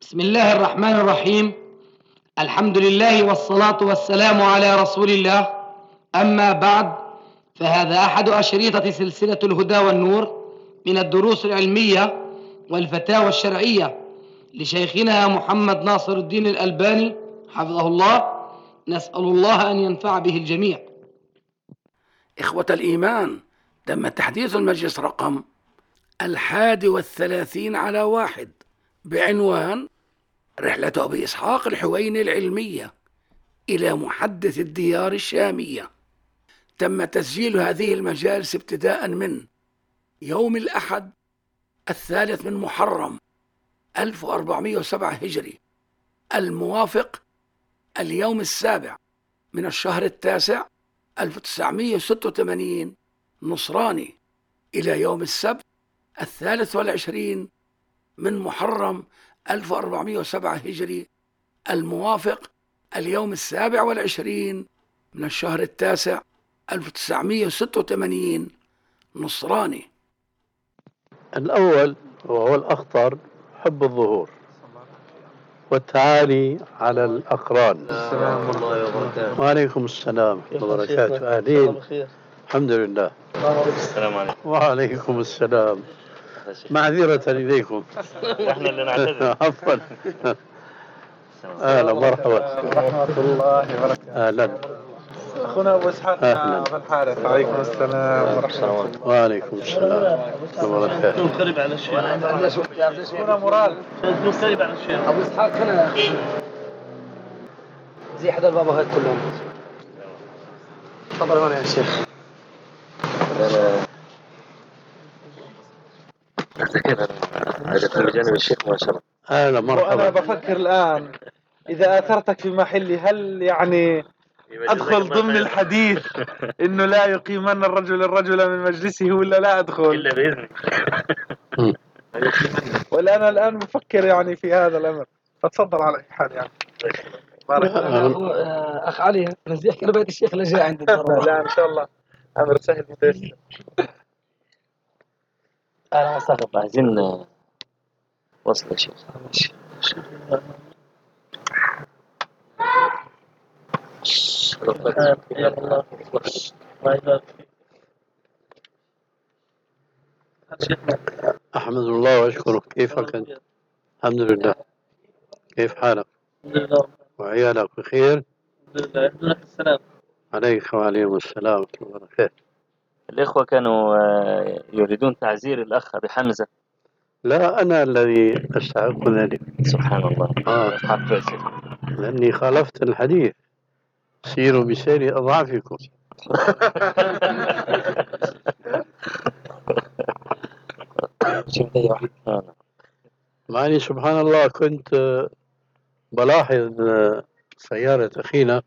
بسم الله الرحمن الرحيم. الحمد لله والصلاة والسلام على رسول الله. أما بعد، فهذا أحد أشريطة سلسلة الهدى والنور من الدروس العلمية والفتاوى الشرعية لشيخنا محمد ناصر الدين الألباني حفظه الله. نسأل الله أن ينفع به الجميع. إخوة الإيمان، تم تحديث المجلس رقم 31 بعنوان رحلة أبي إسحاق الحويني العلمية إلى محدث الديار الشامية. تم تسجيل هذه المجالس ابتداء من يوم الأحد 3 محرم 1407 هجري، الموافق اليوم 7 من الشهر 9 1986 نصراني، إلى يوم السبت 23 من محرم 1407 هجري، الموافق اليوم 27 من الشهر 9 1986 نصراني. الأول وهو الأخطر حب الظهور والتعالي على الأقران. السلام الله وبركاته. وعليكم السلام ورحمة الله وبركاته. أهلين. الحمد لله. السلام عليكم. وعليكم السلام. معذرة إليكم. احنا اللي نعتذر. عفوا. أهلا مرحبا. ورحمة الله وبركاته. أهلا. أخونا أبو إسحاق بن الحارث. عليكم السلام ورحمة الله. وعليكم السلام وبركاته. نقترب على الشيخ. أخونا مراد. نقترب على الشيخ. أبو إسحاق هنا زي حدا البابا هاد كلهم. تفضل هون يا شيخ. أنا بجانب الشيخ ما شاء الله. أهلا مرحبا. وأنا بفكر الآن إذا آثرتك في محلي، هل يعني أدخل ضمن الحديث إنه لا يقيمن الرجل من مجلسه، ولا لا أدخل؟ إلا بإذنك. ولا أنا الآن بفكر يعني في هذا الأمر، فتفضل على أي حال يعني. بارك الله. أخ علي نزيح كل بيت الشيخ اللي جاء عند لا إن شاء الله أمر سهل متيسر. أنا أستغرب، عايزين وصل يا شيخ. أحمد الله وأشكره. كيفك أنت؟ الحمد لله. كيف حالك؟ وعيالك بخير؟ السلام عليك وعليهم السلام ورحمة الله وبركاته. الإخوة كانوا يريدون تعزير الأخ أبي حمزة. لا، أنا الذي أستحق ذلك. سبحان الله. لأني خالفت الحديث، سيروا بسير أضعافكم. معني سبحان الله، كنت بلاحظ سيارة أخينا،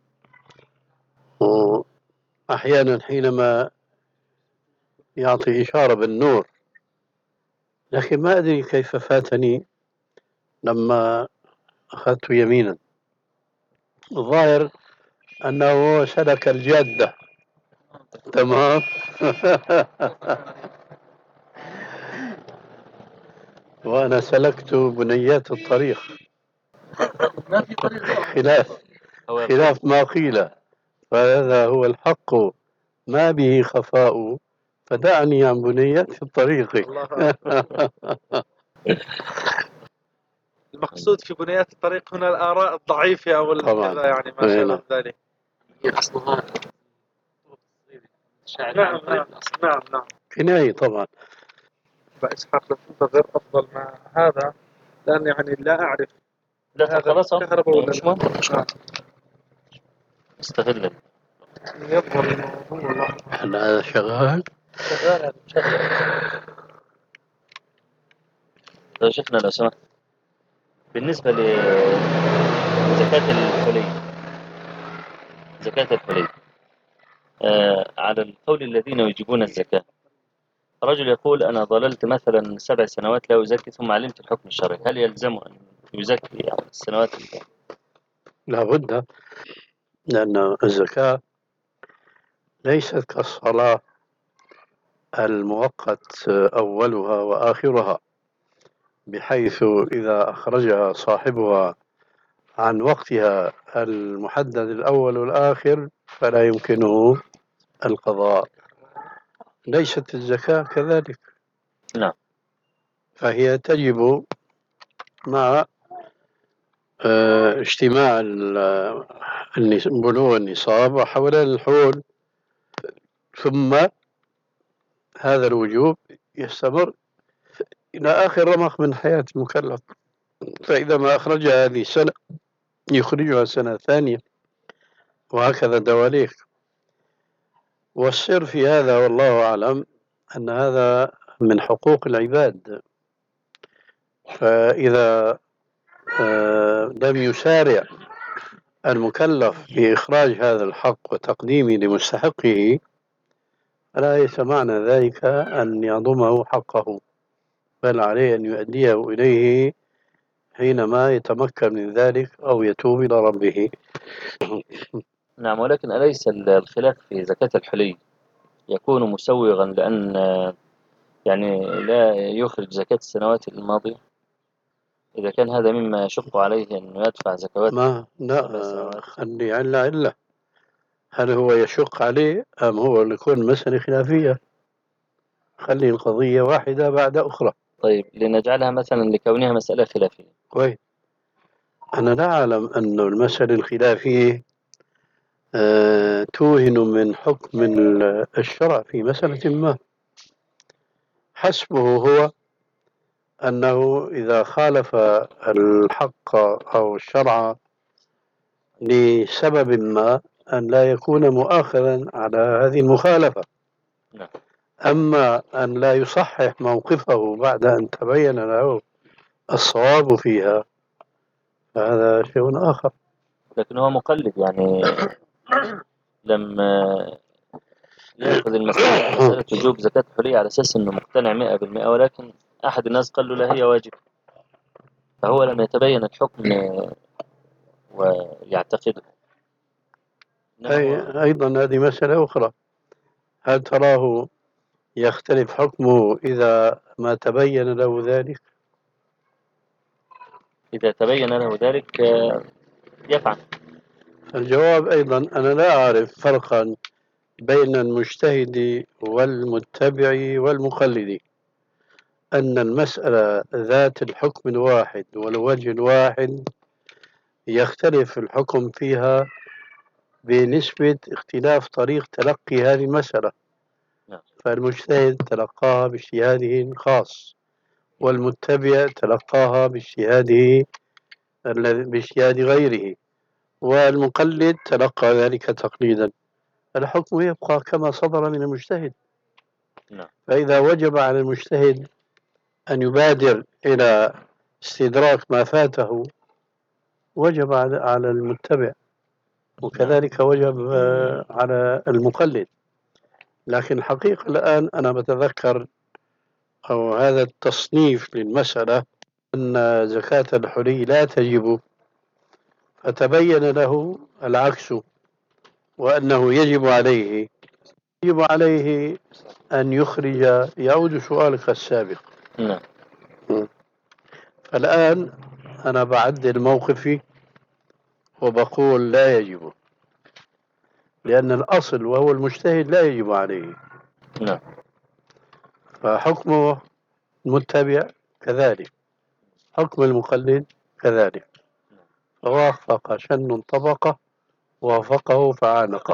وأحيانا حينما يعطي إشارة بالنور، لكن ما أدري كيف فاتني لما أخذت يمينا. الظاهر أنه سلك الجادة. تمام. وأنا سلكت بنيات الطريق، خلاف ما قيل، فهذا هو الحق ما به خفاء، فدعني عن بنيات الطريق. المقصود في بنيات الطريق هنا الآراء الضعيفة أو كذا، يعني ما شابه ذلك. أصلها نعم. كناية طبعا. إسحاق تنتظر أفضل مع هذا، لأن يعني لا أعرف لا خلاص كهرباء ولا مش مهم. استغل يظهر الموضوع. أنا شغال. لو شفنا لو سمحت بالنسبة زكاة الحلي على القول الذين يجيبون الزكاة، رجل يقول أنا ظللت مثلا 7 سنوات لا أزكي، ثم علمت الحكم الشرعي، هل يلزم أن يزكي يعني السنوات اللي؟ لا بد، لأن الزكاة ليست كالصلاة المؤقت أولها وآخرها، بحيث إذا أخرجها صاحبها عن وقتها المحدد الأول والآخر فلا يمكنه القضاء. ليست الزكاة كذلك، نعم. فهي تجب مع اجتماع بلوغ النصاب وحولان الحول، ثم هذا الوجوب يستمر إلى آخر رمق من حياة المكلف. فإذا ما أخرجها هذه السنة يخرجها سنة ثانية، وهكذا دواليك. والسر في هذا والله أعلم أن هذا من حقوق العباد، فإذا لم يسارع المكلف في إخراج هذا الحق وتقديمه لمستحقه فلا ليس معنى ذلك أن يضمه حقه، بل عليه أن يؤديه إليه حينما يتمكن من ذلك أو يتوب إلى ربه. نعم، ولكن أليس الخلاف في زكاة الحلي يكون مسوغا لأن يعني لا يخرج زكاة السنوات الماضية، إذا كان هذا مما يشق عليه أن يدفع زكوات ما 7 لا سنوات؟ خلي علة هل هو يشق عليه أم هو يكون مسألة خلافية؟ خلي القضية واحدة بعد أخرى. طيب لنجعلها مثلا لكونها مسألة خلافية. كويس. أنا لا أعلم أن المسألة الخلافية توهن من حكم الشرع في مسألة ما. حسبه هو أنه إذا خالف الحق أو الشرع لسبب ما أن لا يكون مؤاخذا على هذه المخالفة. نعم. أما أن لا يصحح موقفه بعد أن تبين له الصواب فيها فهذا شيء آخر. لكن هو مقلد، يعني لم يأخذ مسألة وجوب زكاة الحلي على أساس أنه مقتنع 100%، ولكن أحد الناس قال له لا هي واجب، فهو لم يتبين الحكم ويعتقده. أيضا هذه مسألة أخرى. هل تراه يختلف حكمه إذا ما تبين له ذلك؟ إذا تبين له ذلك يفعل. الجواب أيضا أنا لا أعرف فرقا بين المجتهد والمتبع والمقلد. أن المسألة ذات الحكم الواحد والوجه الواحد يختلف الحكم فيها بنسبة اختلاف طريق تلقي هذه المسألة. نعم. فالمجتهد تلقاها باجتهاده الخاص، والمتبع تلقاها باجتهاده باجتهاد غيره، والمقلد تلقى ذلك تقليدا. الحكم يبقى كما صدر من المجتهد. نعم. فإذا وجب على المجتهد أن يبادر إلى استدراك ما فاته وجب على المتبع، وكذلك وجب على المقلد. لكن الحقيقة الآن أنا بتذكر أو هذا التصنيف للمسألة أن زكاة الحلي لا تجب، فتبين له العكس، وأنه يجب عليه أن يخرج. يعود سؤالك السابق. نعم. فالآن أنا بعدل موقفي وبقول لا يجب، لأن الأصل وهو المجتهد لا يجب عليه. نعم. فحكمه المتبع كذلك، حكم المقلد كذلك. فوافق شن طبقة وافقه فعانقه.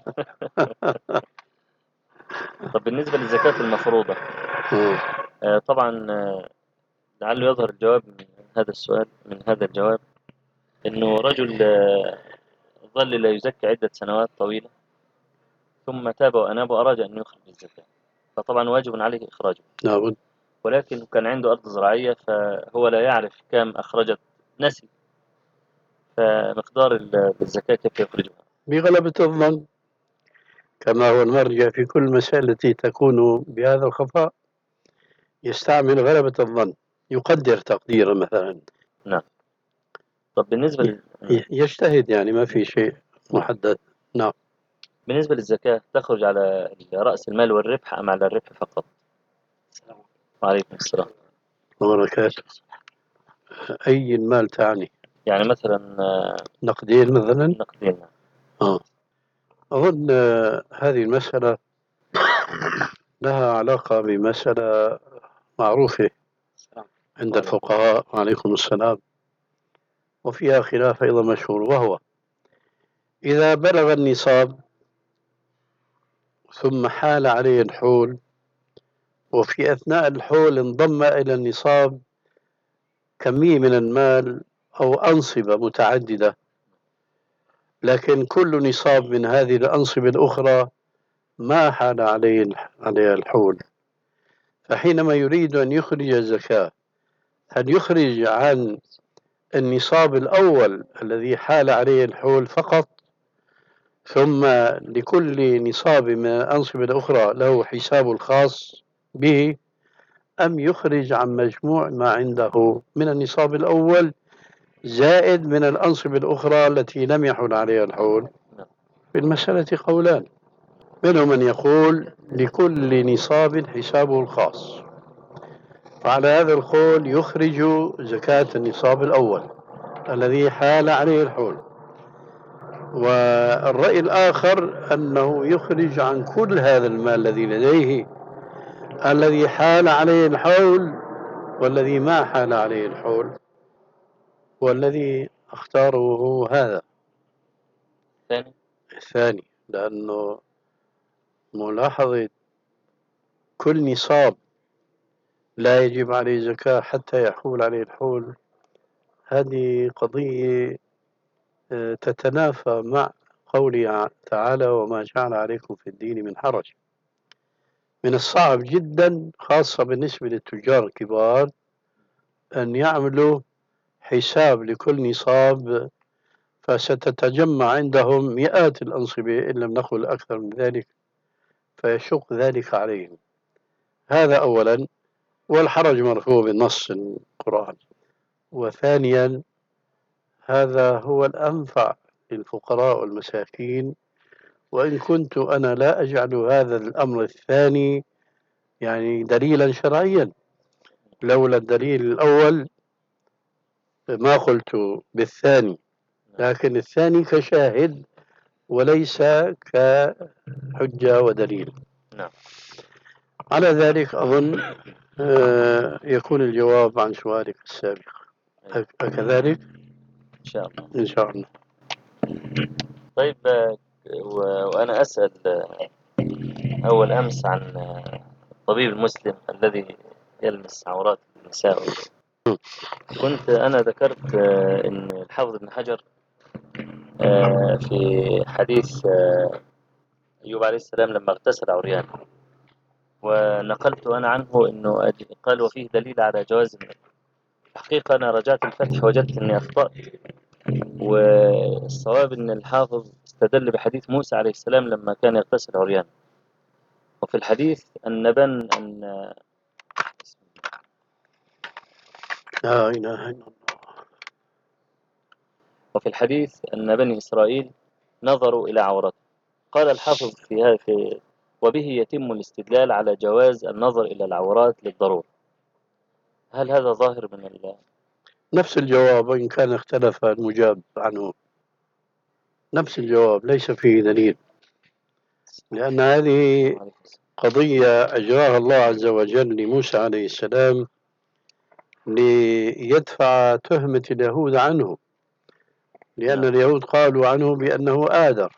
طب بالنسبة للزكاة المفروضة، طبعا لعله يظهر الجواب من هذا السؤال، من هذا الجواب، إنه رجل ظل لا يزكي عدة سنوات طويلة، ثم تاب وأناب وأراد أن يخرج الزكاة، فطبعا واجب عليه إخراجه، لابد. ولكن كان عنده أرض زراعية فهو لا يعرف كم أخرجت، نسي، فمقدار الزكاة كيف يخرجها؟ بغلبة الظن، كما هو المرجع في كل مسألة التي تكون بهذا الخفاء، يستعمل غلبة الظن، يقدر تقديرا مثلا. نعم. طب بالنسبة يجتهد، يعني ما في شيء محدد. نعم. بالنسبة للزكاة تخرج على رأس المال والربح أم على الربح فقط؟ وعليكم السلام. وبركاته. أي المال تعني؟ يعني مثلا نقدين مثلا؟ نقدين. أظن هذه المسألة لها علاقة بمسألة معروفة عند الفقهاء، وعليكم السلام، وفيها خلاف أيضا مشهور، وهو إذا بلغ النصاب ثم حال عليه الحول، وفي أثناء الحول انضم إلى النصاب كمية من المال أو أنصبة متعددة، لكن كل نصاب من هذه الأنصبة الأخرى ما حال عليه الحول، فحينما يريد أن يخرج الزكاة هل يخرج عن النصاب الأول الذي حال عليه الحول فقط، ثم لكل نصاب من الأنصبة الأخرى له حساب الخاص به، أم يخرج عن مجموع ما عنده من النصاب الأول زائد من الأنصبة الأخرى التي لم يحل عليها الحول؟ في المسألة قولان، منهم من يقول لكل نصاب حسابه الخاص، وعلى هذا القول يخرج زكاة النصاب الأول الذي حال عليه الحول، والرأي الآخر أنه يخرج عن كل هذا المال الذي لديه الذي حال عليه الحول والذي ما حال عليه الحول، والذي اختاره هو هذا الثاني، لأنه ملاحظة كل نصاب لا يجب عليه زكاة حتى يحول عليه الحول، هذه قضية تتنافى مع قوله تعالى وما جعل عليكم في الدين من حرج. من الصعب جدا خاصة بالنسبة للتجار الكبار أن يعملوا حساب لكل نصاب، فستتجمع عندهم مئات الأنصبة إن لم نقل أكثر من ذلك، فيشق ذلك عليهم. هذا أولا، والحرج مرفوع بنص القرآن. وثانيا هذا هو الأنفع للفقراء والمساكين، وإن كنت أنا لا أجعل هذا الأمر الثاني يعني دليلا شرعيا، لولا الدليل الأول ما قلت بالثاني، لكن الثاني كشاهد وليس كحجة ودليل. على ذلك أظن يكون الجواب عن سؤالك السابق، أكذلك؟ إن شاء الله. إن شاء الله. طيب وأنا أسأل أول أمس عن الطبيب المسلم الذي يلمس عورات النساء، كنت أنا ذكرت أن الحافظ ابن حجر في حديث أيوب عليه السلام لما اغتسل عريان، ونقلت أنا عنه أنه قال وفيه دليل على جواز النقل. الحقيقة أنا رجعت الفتح وجدت أني أخطأت، والصواب أن الحافظ استدل بحديث موسى عليه السلام لما كان يغتسل عريان، وفي الحديث أن لا إله إلا الله. وفي الحديث أن بني إسرائيل نظروا إلى عورته. قال الحافظ في وبه يتم الاستدلال على جواز النظر إلى العورات للضرورة. هل هذا ظاهر من نفس الجواب وإن كان اختلف المجاب عنه، نفس الجواب ليس فيه دليل، لأن هذه قضية أجراها الله عز وجل لموسى عليه السلام ليدفع تهمة اليهود عنه، لأن اليهود قالوا عنه بأنه آدر.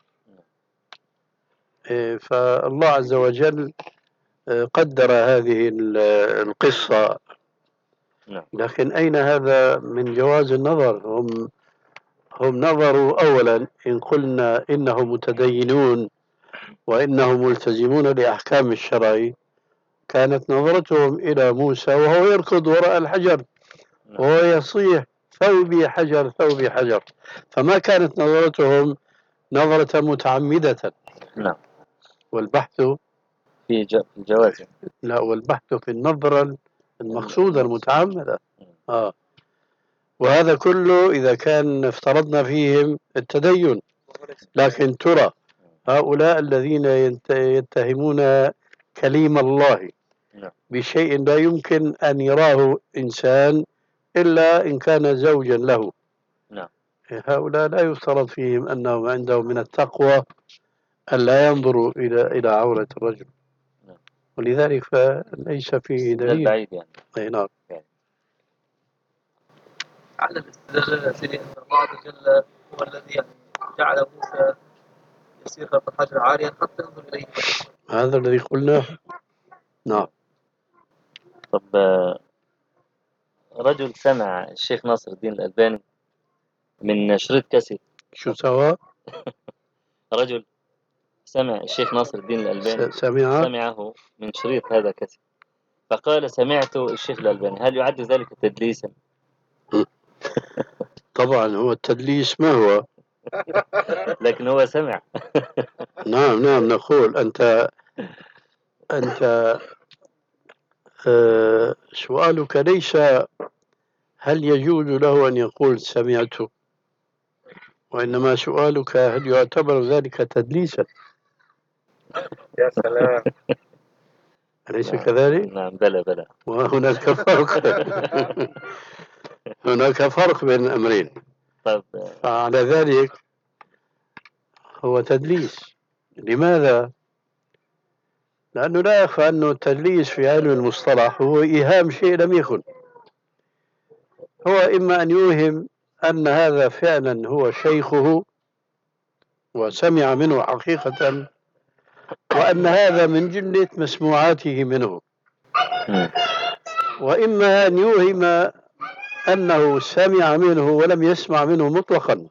فالله عز وجل قدر هذه القصة، لكن أين هذا من جواز النظر؟ هم نظروا أولا، إن قلنا إنهم متدينون وإنهم ملتزمون لأحكام الشرع، كانت نظرتهم إلى موسى وهو يركض وراء الحجر وهو يصيح ثوبي حجر ثوبي حجر، فما كانت نظرتهم نظرة متعمدة. نعم. والبحث في الجواز. لا، والبحث في النظرة المقصودة المتعمدة. وهذا كله إذا كان افترضنا فيهم التدين، لكن ترى هؤلاء الذين يتهمون كليم الله بشيء لا يمكن أن يراه إنسان إلا إن كان زوجا له. نعم. هؤلاء لا يفترض فيهم أنهم عندهم من التقوى ألا ينظروا إلى عورة الرجل، نعم. ولذلك فليس فيه استدلال دليل. بعيد يعني. أي نعم. على الاستدلال يا سيدي أن الله عز وجل هو الذي يعني جعل موسى يسير خلف الحجر عاريا حتى ينظر إليه. هذا الذي قلناه. نعم. طب رجل سمع الشيخ ناصر الدين الألباني من شريط كاسيت. شو سوى؟ رجل سمع الشيخ ناصر الدين الألباني سمعه من شريط هذا كاسيت، فقال سمعت الشيخ الألباني، هل يعد ذلك تدليسا؟ طبعا هو التدليس ما هو. لكن هو سمع. نعم نعم، نقول أنت سؤالك ليس هل يجوز له أن يقول سمعت، وإنما سؤالك هل يعتبر ذلك تدليسا. يا سلام. أليس نعم. كذلك؟ نعم بلى. وهناك فرق. هناك فرق بين الأمرين. طيب فعلى ذلك هو تدليس. لماذا؟ لأنه لا يخفى أنه التدليس في علم المصطلح هو إيهام شيء لم يكن. هو إما أن يوهم أن هذا فعلا هو شيخه وسمع منه حقيقة، وأن هذا من جملة مسموعاته منه، وإما أن يوهم أنه سمع منه ولم يسمع منه مطلقا،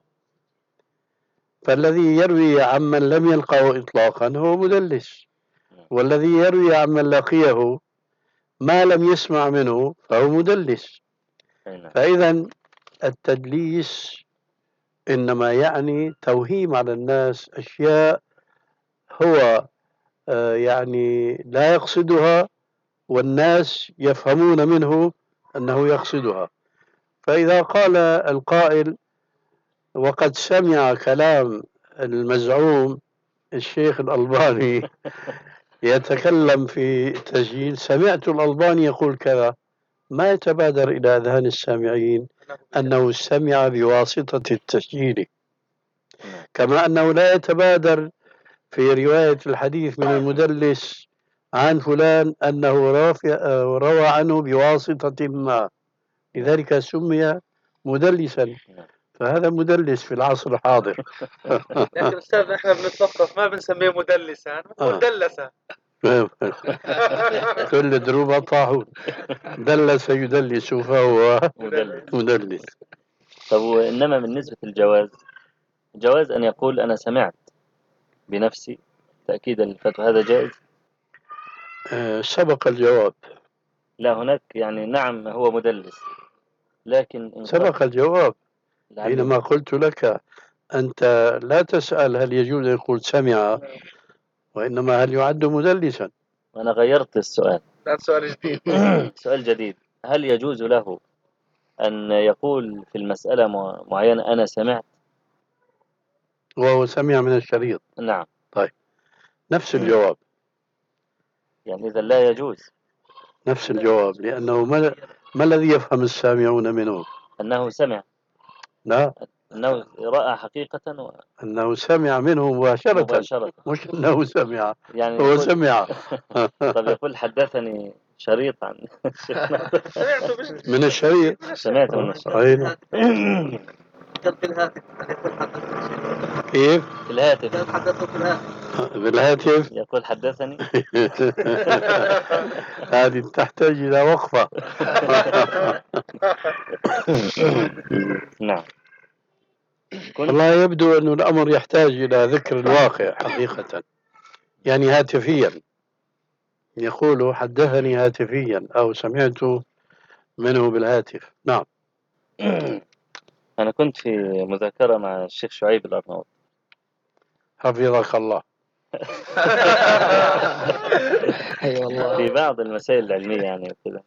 فالذي يروي عمن لم يلقه إطلاقا هو مدلس، والذي يروي عمن لقيه ما لم يسمع منه فهو مدلس. فإذا التدليس إنما يعني توهيم على الناس أشياء هو يعني لا يقصدها، والناس يفهمون منه أنه يقصدها. فإذا قال القائل وقد سمع كلام المزعوم الشيخ الألباني يتكلم في تسجيل، سمعت الألباني يقول كذا، ما يتبادر إلى أذهان السامعين أنه سمع بواسطة التسجيل، كما أنه لا يتبادر في رواية الحديث من المدلس عن فلان أنه روى عنه بواسطة ما، لذلك سمي مدلسا. فهذا مدلس في العصر الحاضر. لكن أستاذ إحنا بنتلطف ما بنسميه مدلسا، بنقول دلسا. كل دروب طاحون، دلس يدلس فهو مدلس. طب وإنما بالنسبة للجواز، جواز أن يقول أنا سمعت بنفسي تأكيدا للفتوى، هذا جائز؟ سبق الجواب. لا هناك يعني نعم هو مدلس، لكن سبق الجواب حينما قلت لك أنت لا تسأل هل يجوز أن يقول سمع، وإنما هل يعد مدلسا. أنا غيرت السؤال. سؤال جديد. سؤال جديد، هل يجوز له أن يقول في المسألة معينة أنا سمعت وهو سمع من الشريط؟ نعم. طيب نفس الجواب، يعني إذا لا يجوز نفس الجواب، لأنه ما الذي يفهم السامعون منه؟ أنه سمع. لا، أنه رأى حقيقة أنه سمع منه مباشرة. مش أنه سمع، يعني هو سمع. طب يقول حدثني شريط عن من الشريط. سمعت من الشريط. كان في الهاتف يقول حدثني. كيف؟ في الهاتف. كان حدثه في الهاتف. بالهاتف يقول حدثني. هذه تحتاج إلى وقفة. نعم. والله يبدو أن الأمر يحتاج إلى ذكر الواقع حقيقة، يعني هاتفيا، يقول حدثني هاتفيا أو سمعت منه بالهاتف. نعم. أنا كنت في مذاكرة مع الشيخ شعيب الأرناؤوط حفظك الله. في بعض المسائل العلمية يعني وكذا،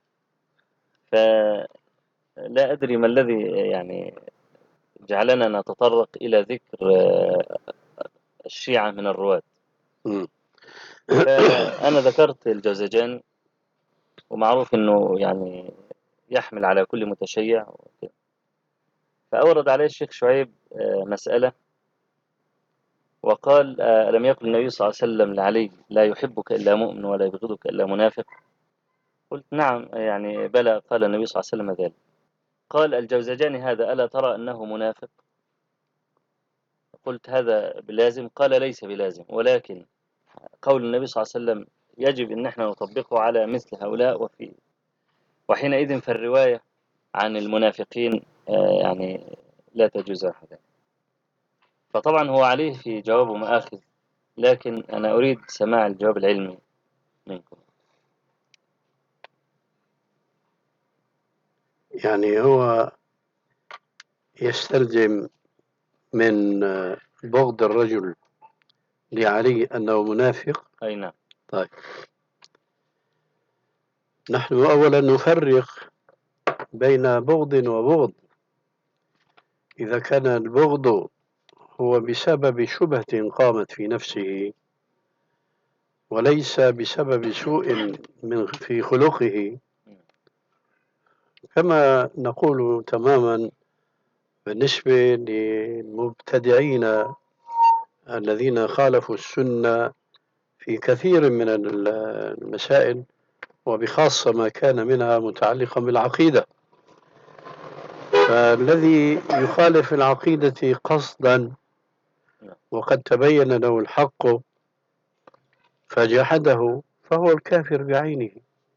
فلا أدري ما الذي يعني جعلنا نتطرق إلى ذكر الشيعة من الرواة. فأنا ذكرت الجوزجاني، ومعروف أنه يعني يحمل على كل متشيع وكده. فأورد عليه الشيخ شعيب مسألة وقال ألم يقل النبي صلى الله عليه وسلم لعلي لا يحبك إلا مؤمن ولا يبغضك إلا منافق؟ قلت نعم، يعني بلى، قال النبي صلى الله عليه وسلم ذلك. قال الجوزجاني هذا ألا ترى أنه منافق؟ قلت هذا بلازم؟ قال ليس بلازم، ولكن قول النبي صلى الله عليه وسلم يجب أن احنا نطبقه على مثل هؤلاء، وحينئذ فالرواية عن المنافقين يعني لا تجوز أحدا. فطبعا هو عليه في جوابه مآخذ، لكن أنا أريد سماع الجواب العلمي منكم. يعني هو يستلزم من بغض الرجل لعلي أنه منافق. أي نعم. طيب، نحن أولا نفرق بين بغض وبغض. إذا كان البغض هو بسبب شبهة قامت في نفسه وليس بسبب سوء في خلقه، كما نقول تماما بالنسبة للمبتدعين الذين خالفوا السنة في كثير من المسائل، وبخاصة ما كان منها متعلقا بالعقيدة. فالذي يخالف العقيدة قصدا وقد تبين له الحق فجحده فهو الكافر بعينه.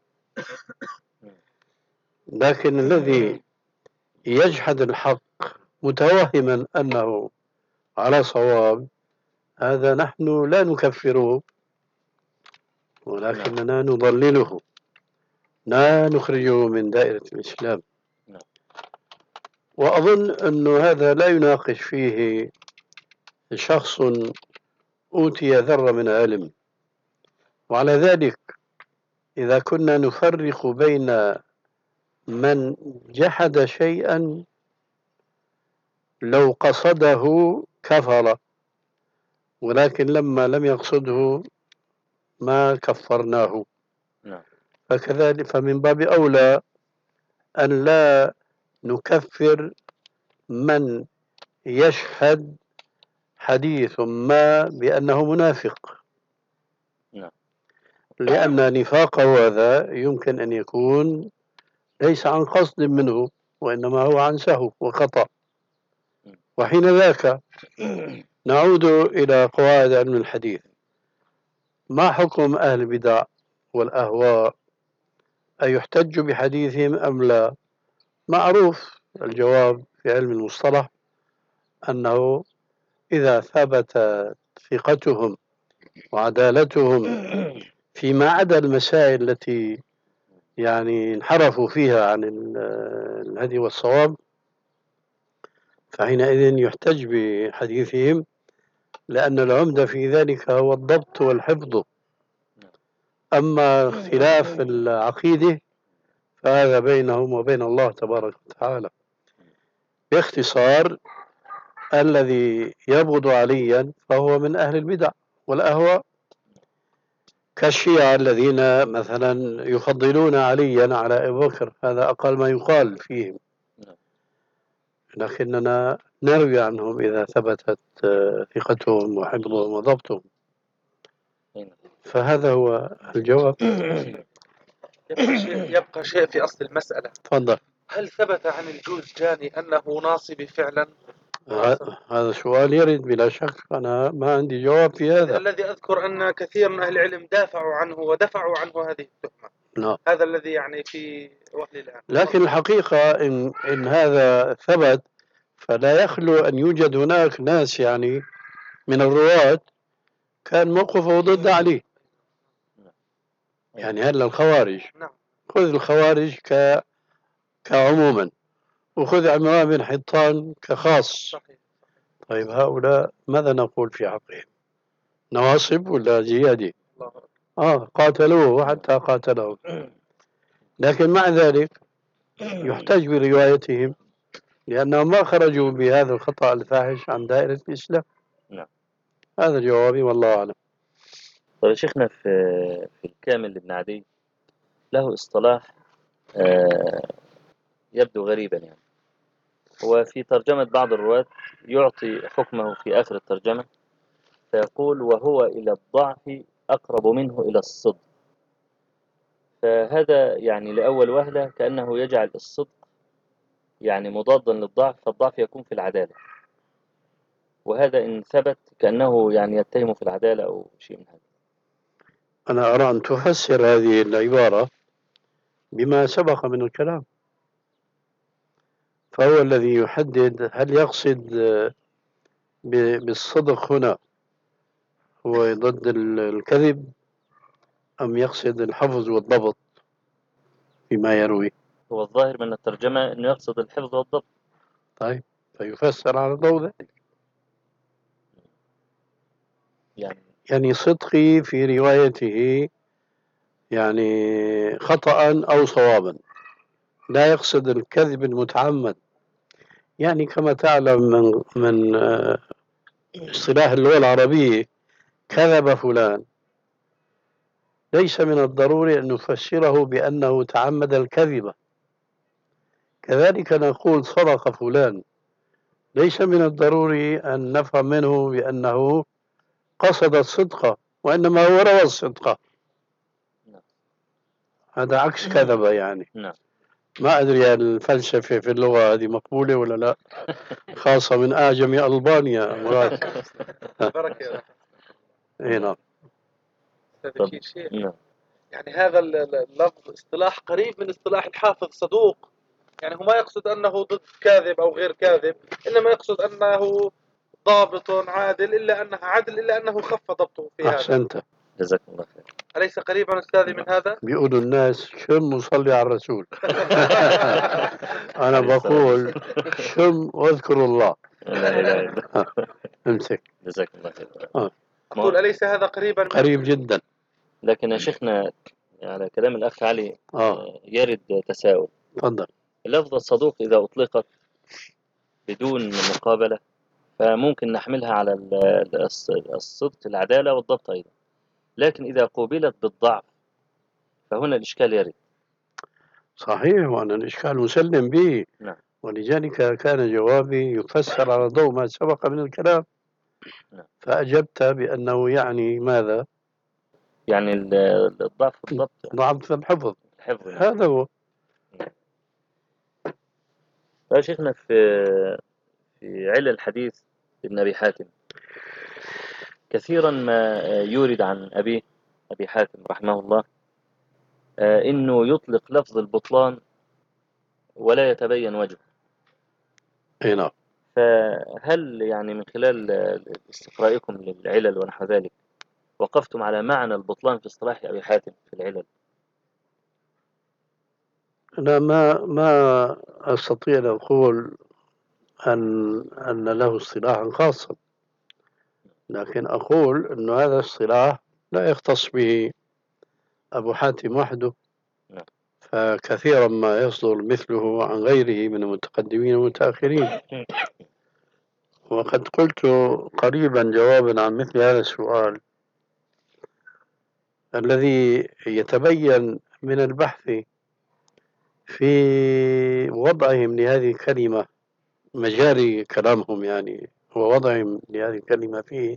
لكن الذي يجحد الحق متوهما أنه على صواب، هذا نحن لا نكفره، ولكننا نضلله، لا نخرجه من دائرة الإسلام. وأظن أن هذا لا يناقش فيه شخص أوتي ذرة من علم. وعلى ذلك إذا كنا نفرق بين من جحد شيئا لو قصده كفر، ولكن لما لم يقصده ما كفرناه، فكذلك فمن باب أولى أن لا نكفر من يشهد حديث ما بأنه منافق، لأن نفاقه هذا يمكن أن يكون ليس عن قصد منه، وإنما هو عن سهو وخطأ. وحين ذاك نعود إلى قواعد علم الحديث. ما حكم أهل البدع والأهواء؟ أيحتج بحديثهم أم لا؟ معروف الجواب في علم المصطلح أنه إذا ثبت ثقتهم وعدالتهم فيما عدا المسائل التي يعني انحرفوا فيها عن الهدي والصواب، فحينئذ يحتج بحديثهم، لأن العمدة في ذلك هو الضبط والحفظ. أما اختلاف العقيدة فهذا بينهم وبين الله تبارك وتعالى. باختصار، الذي يبغض عليا فهو من أهل البدع والأهواء، كالشيعة الذين مثلا يفضلون عليا على أبي بكر، هذا أقل ما يقال فيهم، لكننا نروي عنهم إذا ثبتت ثقتهم وحفظهم وضبطهم. فهذا هو الجواب. يبقى شيء في أصل المسألة. تفضل. هل ثبت عن الجوزجاني أنه ناصبي فعلا؟ هذا سؤال يرد بلا شك، أنا ما عندي جواب في هذا. الذي أذكر أن كثير من أهل العلم دافعوا عنه ودفعوا عنه هذه التهمة. نعم. هذا الذي يعني في وهل الآن. لكن الحقيقة إن هذا ثبت فلا يخلو أن يوجد هناك ناس يعني من الرواة كان موقفه ضد علي. يعني هلا الخوارج، خذ الخوارج كعموما، وخذ عمران بن حطان كخاص. طيب هؤلاء ماذا نقول في حقهم؟ نواصب ولا زيادة؟ قاتلوه حتى قاتلوه. لكن مع ذلك يحتج بروايتهم لأنهم ما خرجوا بهذا الخطأ الفاحش عن دائرة الإسلام. هذا جوابي والله أعلم. طيب شيخنا، في الكامل لابن عدي له اصطلاح يبدو غريبا يعني. وفي ترجمة بعض الرواة يعطي حكمه في آخر الترجمة فيقول وهو إلى الضعف أقرب منه إلى الصدق. فهذا يعني لأول وهلة كأنه يجعل الصدق يعني مضادا للضعف، فالضعف يكون في العدالة، وهذا إن ثبت كأنه يعني يتهم في العدالة أو شيء من هذا. أنا أرى أن تفسر هذه العبارة بما سبق من الكلام، فهو الذي يحدد هل يقصد بالصدق هنا هو ضد الكذب أم يقصد الحفظ والضبط فيما يروي. هو الظاهر من الترجمة أنه يقصد الحفظ والضبط. طيب فيفسر على ضوء ذلك، يعني صدقي في روايته يعني خطأ أو صوابا، لا يقصد الكذب المتعمد. يعني كما تعلم من اصطلاح اللغة العربية كذب فلان، ليس من الضروري أن نفسره بأنه تعمد الكذب. كذلك نقول صدق فلان، ليس من الضروري أن نفهم منه بأنه قصد الصدق، وإنما هو روى الصدق. هذا عكس كذب يعني. نعم. ما أدري الفلسفة في اللغة هذه مقبولة ولا لا، خاصة من أعجم ألبانيا مراد. بركة يا إيه نعم. أستاذ شيخ، نعم. يعني هذا اللفظ اصطلاح قريب من اصطلاح الحافظ صدوق، يعني هو ما يقصد أنه ضد كاذب أو غير كاذب، إنما يقصد أنه ضابط عادل، إلا أنه خف ضبطه في هذا. أحسنت، جزاك الله خير. أليس قريبا أستاذي من هذا؟ بيقولوا الناس شم وصلي على الرسول. أنا بقول شم واذكر الله. لا إله إلا الله. امسك. جزاك الله خير. أقول أليس هذا قريبا قريب جدا. لكن يا شيخنا على كلام الأخ علي يرد تساؤل. تفضل. اللفظ الصدوق إذا أطلقت بدون مقابلة فممكن نحملها على الصدق العدالة والضبط أيضا، لكن إذا قوبلت بالضعف فهنا الإشكال يرد. صحيح، وأنا الإشكال مسلم به. نعم. ولذلك كان جوابي يفسر على ضوء ما سبق من الكلام. نعم. فأجبت بأنه يعني ماذا؟ يعني الضعف في الضبط، ضعف في الحفظ. الحفظ. نعم. هذا هو. يا شيخنا في علل الحديث ابن أبي حاتم كثيرا ما يورد عن أبي حاتم رحمه الله إنه يطلق لفظ البطلان ولا يتبين وجهه. أي نعم. فهل يعني من خلال استقرائكم للعلل ونحو ذلك وقفتم على معنى البطلان في اصطلاح أبي حاتم في العلل؟ أنا ما أستطيع أن أقول أن له اصطلاحا خاصا، لكن أقول أن هذا اصطلاح لا يختص به أبو حاتم وحده، فكثيرا ما يصدر مثله عن غيره من المتقدمين والمتأخرين. وقد قلت قريبا جوابا عن مثل هذا السؤال الذي يتبين من البحث في وضعهم لهذه الكلمة، مجاري كلامهم يعني ووضعهم لهذه الكلمة فيه،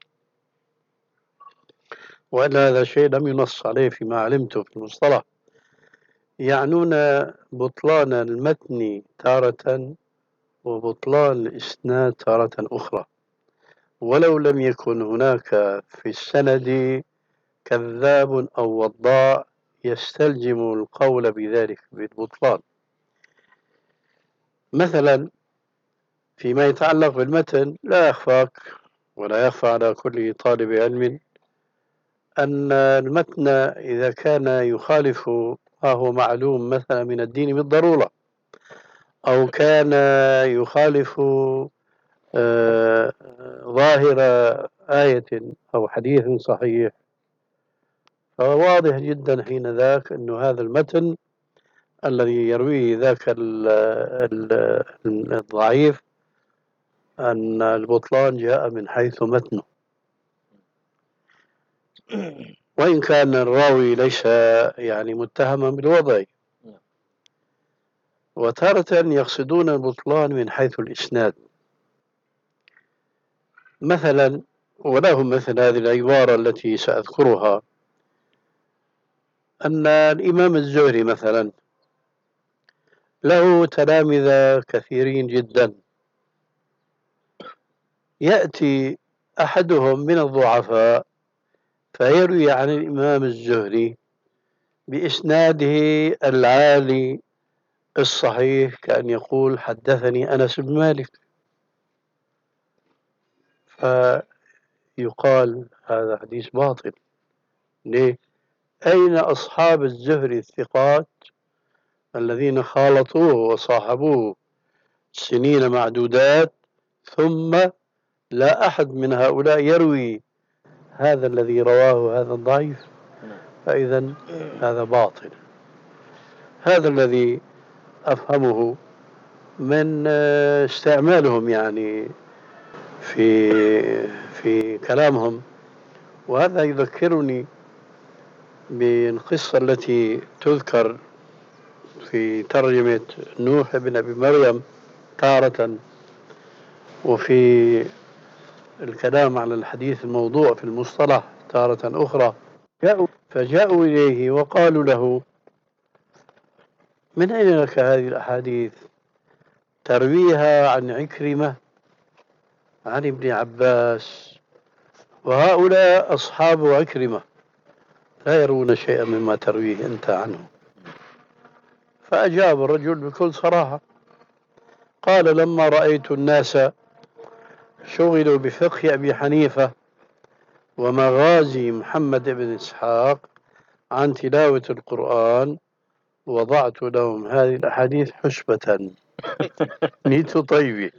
وإلا هذا شيء لم ينص عليه فيما علمته في المصطلح. يعنون بطلان المتن تارة وبطلان الإسناد تارة أخرى، ولو لم يكن هناك في السند كذاب أو وضاع يستلزم القول بذلك بالبطلان. مثلا فيما يتعلق بالمتن لا يخفاك ولا يخفى على كل طالب علم أن المتن إذا كان يخالف ما هو معلوم مثلا من الدين بالضرورة، أو كان يخالف ظاهر آية أو حديث صحيح، فواضح جدا حين ذاك أن هذا المتن الذي يرويه ذاك الضعيف أن البطلان جاء من حيث متنه، وإن كان الراوي ليس يعني متهما بالوضع. وتارة يقصدون البطلان من حيث الإسناد، مثلا ولهم مثل هذه العبارة التي سأذكرها، أن الإمام الزهري مثلا له تلامذة كثيرين جدا، يأتي أحدهم من الضعفاء فيروي عن الإمام الزهري بإسناده العالي الصحيح، كأن يقول حدثني أنس بن مالك، فيقال هذا حديث باطل. ليه؟ أين أصحاب الزهري الثقات الذين خالطوه وصاحبوه سنين معدودات، ثم لا أحد من هؤلاء يروي هذا الذي رواه هذا الضعيف؟ فإذا هذا باطل. هذا الذي أفهمه من استعمالهم يعني في كلامهم. وهذا يذكرني بالقصة التي تذكر في ترجمة نوح بن أبي مريم تارة، وفي الكلام على الحديث الموضوع في المصطلح تارة أخرى. فجاءوا إليه وقالوا له: من أين لك هذه الأحاديث ترويها عن عكرمة عن ابن عباس، وهؤلاء أصحاب عكرمة لا يرون شيئا مما ترويه أنت عنه؟ فأجاب الرجل بكل صراحة قال: لما رأيت الناس شغلوا بفقه أبي حنيفة ومغازي محمد بن إسحاق عن تلاوة القرآن وضعت لهم هذه الأحاديث حسبة. نيت طيبي.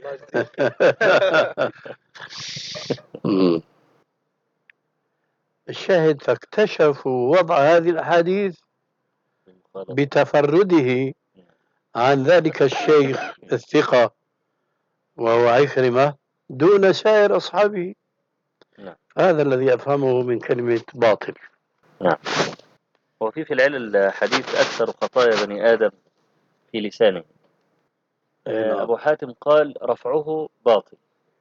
الشاهد فاكتشفوا وضع هذه الأحاديث بتفرده عن ذلك الشيخ الثقة وهو عكرمة دون سائر أصحابه. هذا الذي أفهمه من كلمة باطل. نعم. وفي العلل حديث أكثر خطايا بني آدم في لسانه. أبو حاتم قال رفعه باطل.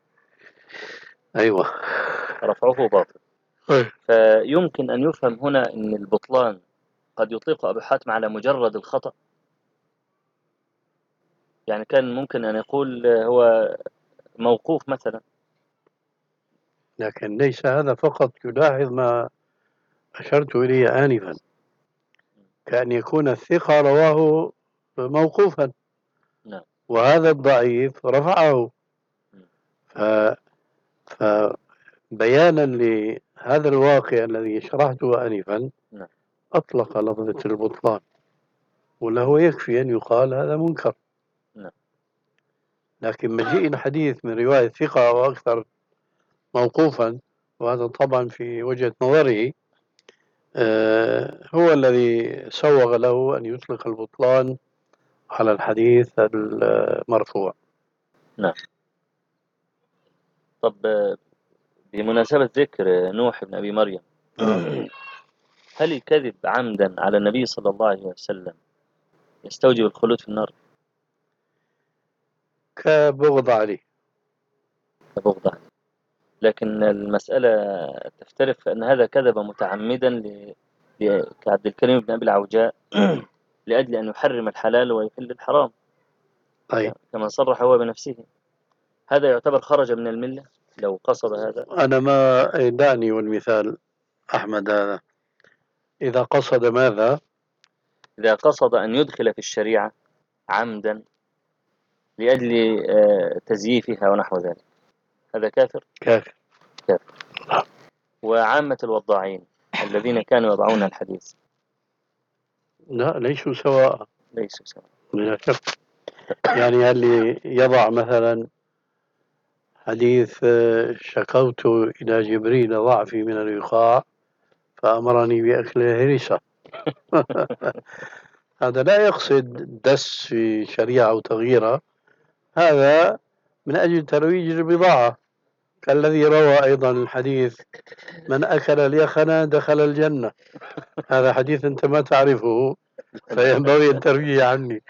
أيوة، رفعه باطل. فيمكن أن يفهم هنا أن البطلان قد يطلق أبو حاتم على مجرد الخطأ. يعني كان ممكن أن يقول هو موقوف مثلا، لكن ليس هذا فقط. يلاحظ ما أشرت إليه آنفا، كأن يكون الثقة رواه موقوفا، نعم. وهذا الضعيف رفعه. فبيانا لهذا الواقع الذي شرحته آنفا نعم. أطلق لفظة البطلان، وله يكفي أن يقال هذا منكر. نعم. لكن مجيء الحديث من رواية ثقة أو أكثر موقوفا، وهذا طبعا في وجهة نظره هو الذي سوغ له أن يطلق البطلان على الحديث المرفوع. نعم. طب بمناسبة ذكر نوح بن أبي مريم، هل الكذب عمدا على النبي صلى الله عليه وسلم يستوجب الخلود في النار؟ كبغض عليه. كبغض عليه. لكن المسألة تختلف، أن هذا كذب متعمدا كعبد الكريم بن أبي العوجاء لأجل أن يحرم الحلال ويحل الحرام. طيب، كما صرح هو بنفسه. هذا يعتبر خرج من الملة لو قصد هذا. أنا ما دعني والمثال أحمد هذا إذا قصد ماذا؟ إذا قصد أن يدخل في الشريعة عمدا لأجل تزييفها ونحو ذلك، هذا كافر. كافر. كافر. وعامة الوضاعين الذين كانوا يضعون الحديث لا، ليسوا سواء. ليسوا سواء. لا شك. يعني اللي يضع مثلا حديث شكوت إلى جبريل ضعفي من الوقاع فأمرني بأكل الهرسة، هذا لا يقصد دس في شريعة أو تغييرها، هذا من أجل ترويج البضاعة. كالذي روى أيضا الحديث: من أكل اليخن دخل الجنة. هذا حديث أنت ما تعرفه، فينبغي أن ترويه عني.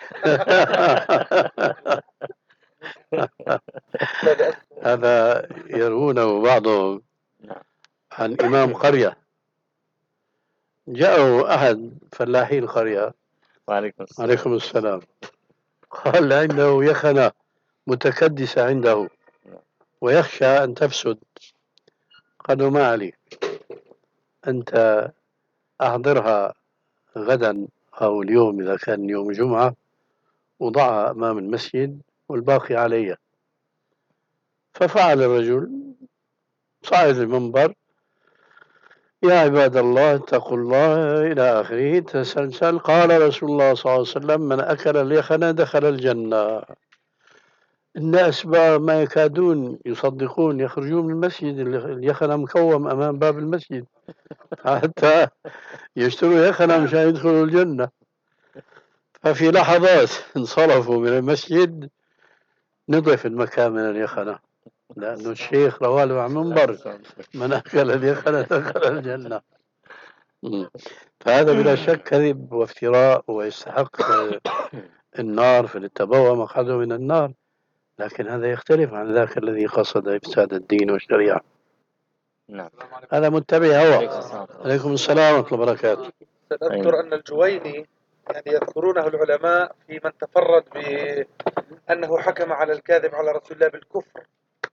هذا يروونه بعضهم عن إمام قرية. جاءه أحد فلاحي القرية، وعليكم السلام. عليكم السلام، قال عنده يخنة متكدسة عنده ويخشى أن تفسد. قالوا: ما عليك، أنت أحضرها غدا أو اليوم إذا كان يوم جمعة، وضعها أمام المسجد والباقي علي. ففعل الرجل، صعد المنبر: يا عباد الله اتقوا الله إلى آخره، تسلسل. قال رسول الله صلى الله عليه وسلم: من أكل اليخن دخل الجنة. الناس بقى ما يكادون يصدقون، يخرجون من المسجد، اليخن مكوم أمام باب المسجد حتى يشتروا يخن مشان يدخلوا الجنة. ففي لحظات انصرفوا من المسجد، نظف المكان من اليخنة، لأنه الشيخ رواله عن منبر: من أكل اليخنة دخل الجنة. فهذا بلا شك كذب وافتراء ويستحق النار، فليتبوأ مقعده من النار. لكن هذا يختلف عن ذاك الذي قصد إفساد الدين والشريعة. نعم. هذا متبع هوى. عليكم السلام ورحمة الله وبركاته. سنذكر أن الجويني يعني يذكرونه العلماء في من تفرد بأنه حكم على الكاذب على رسول الله بالكفر.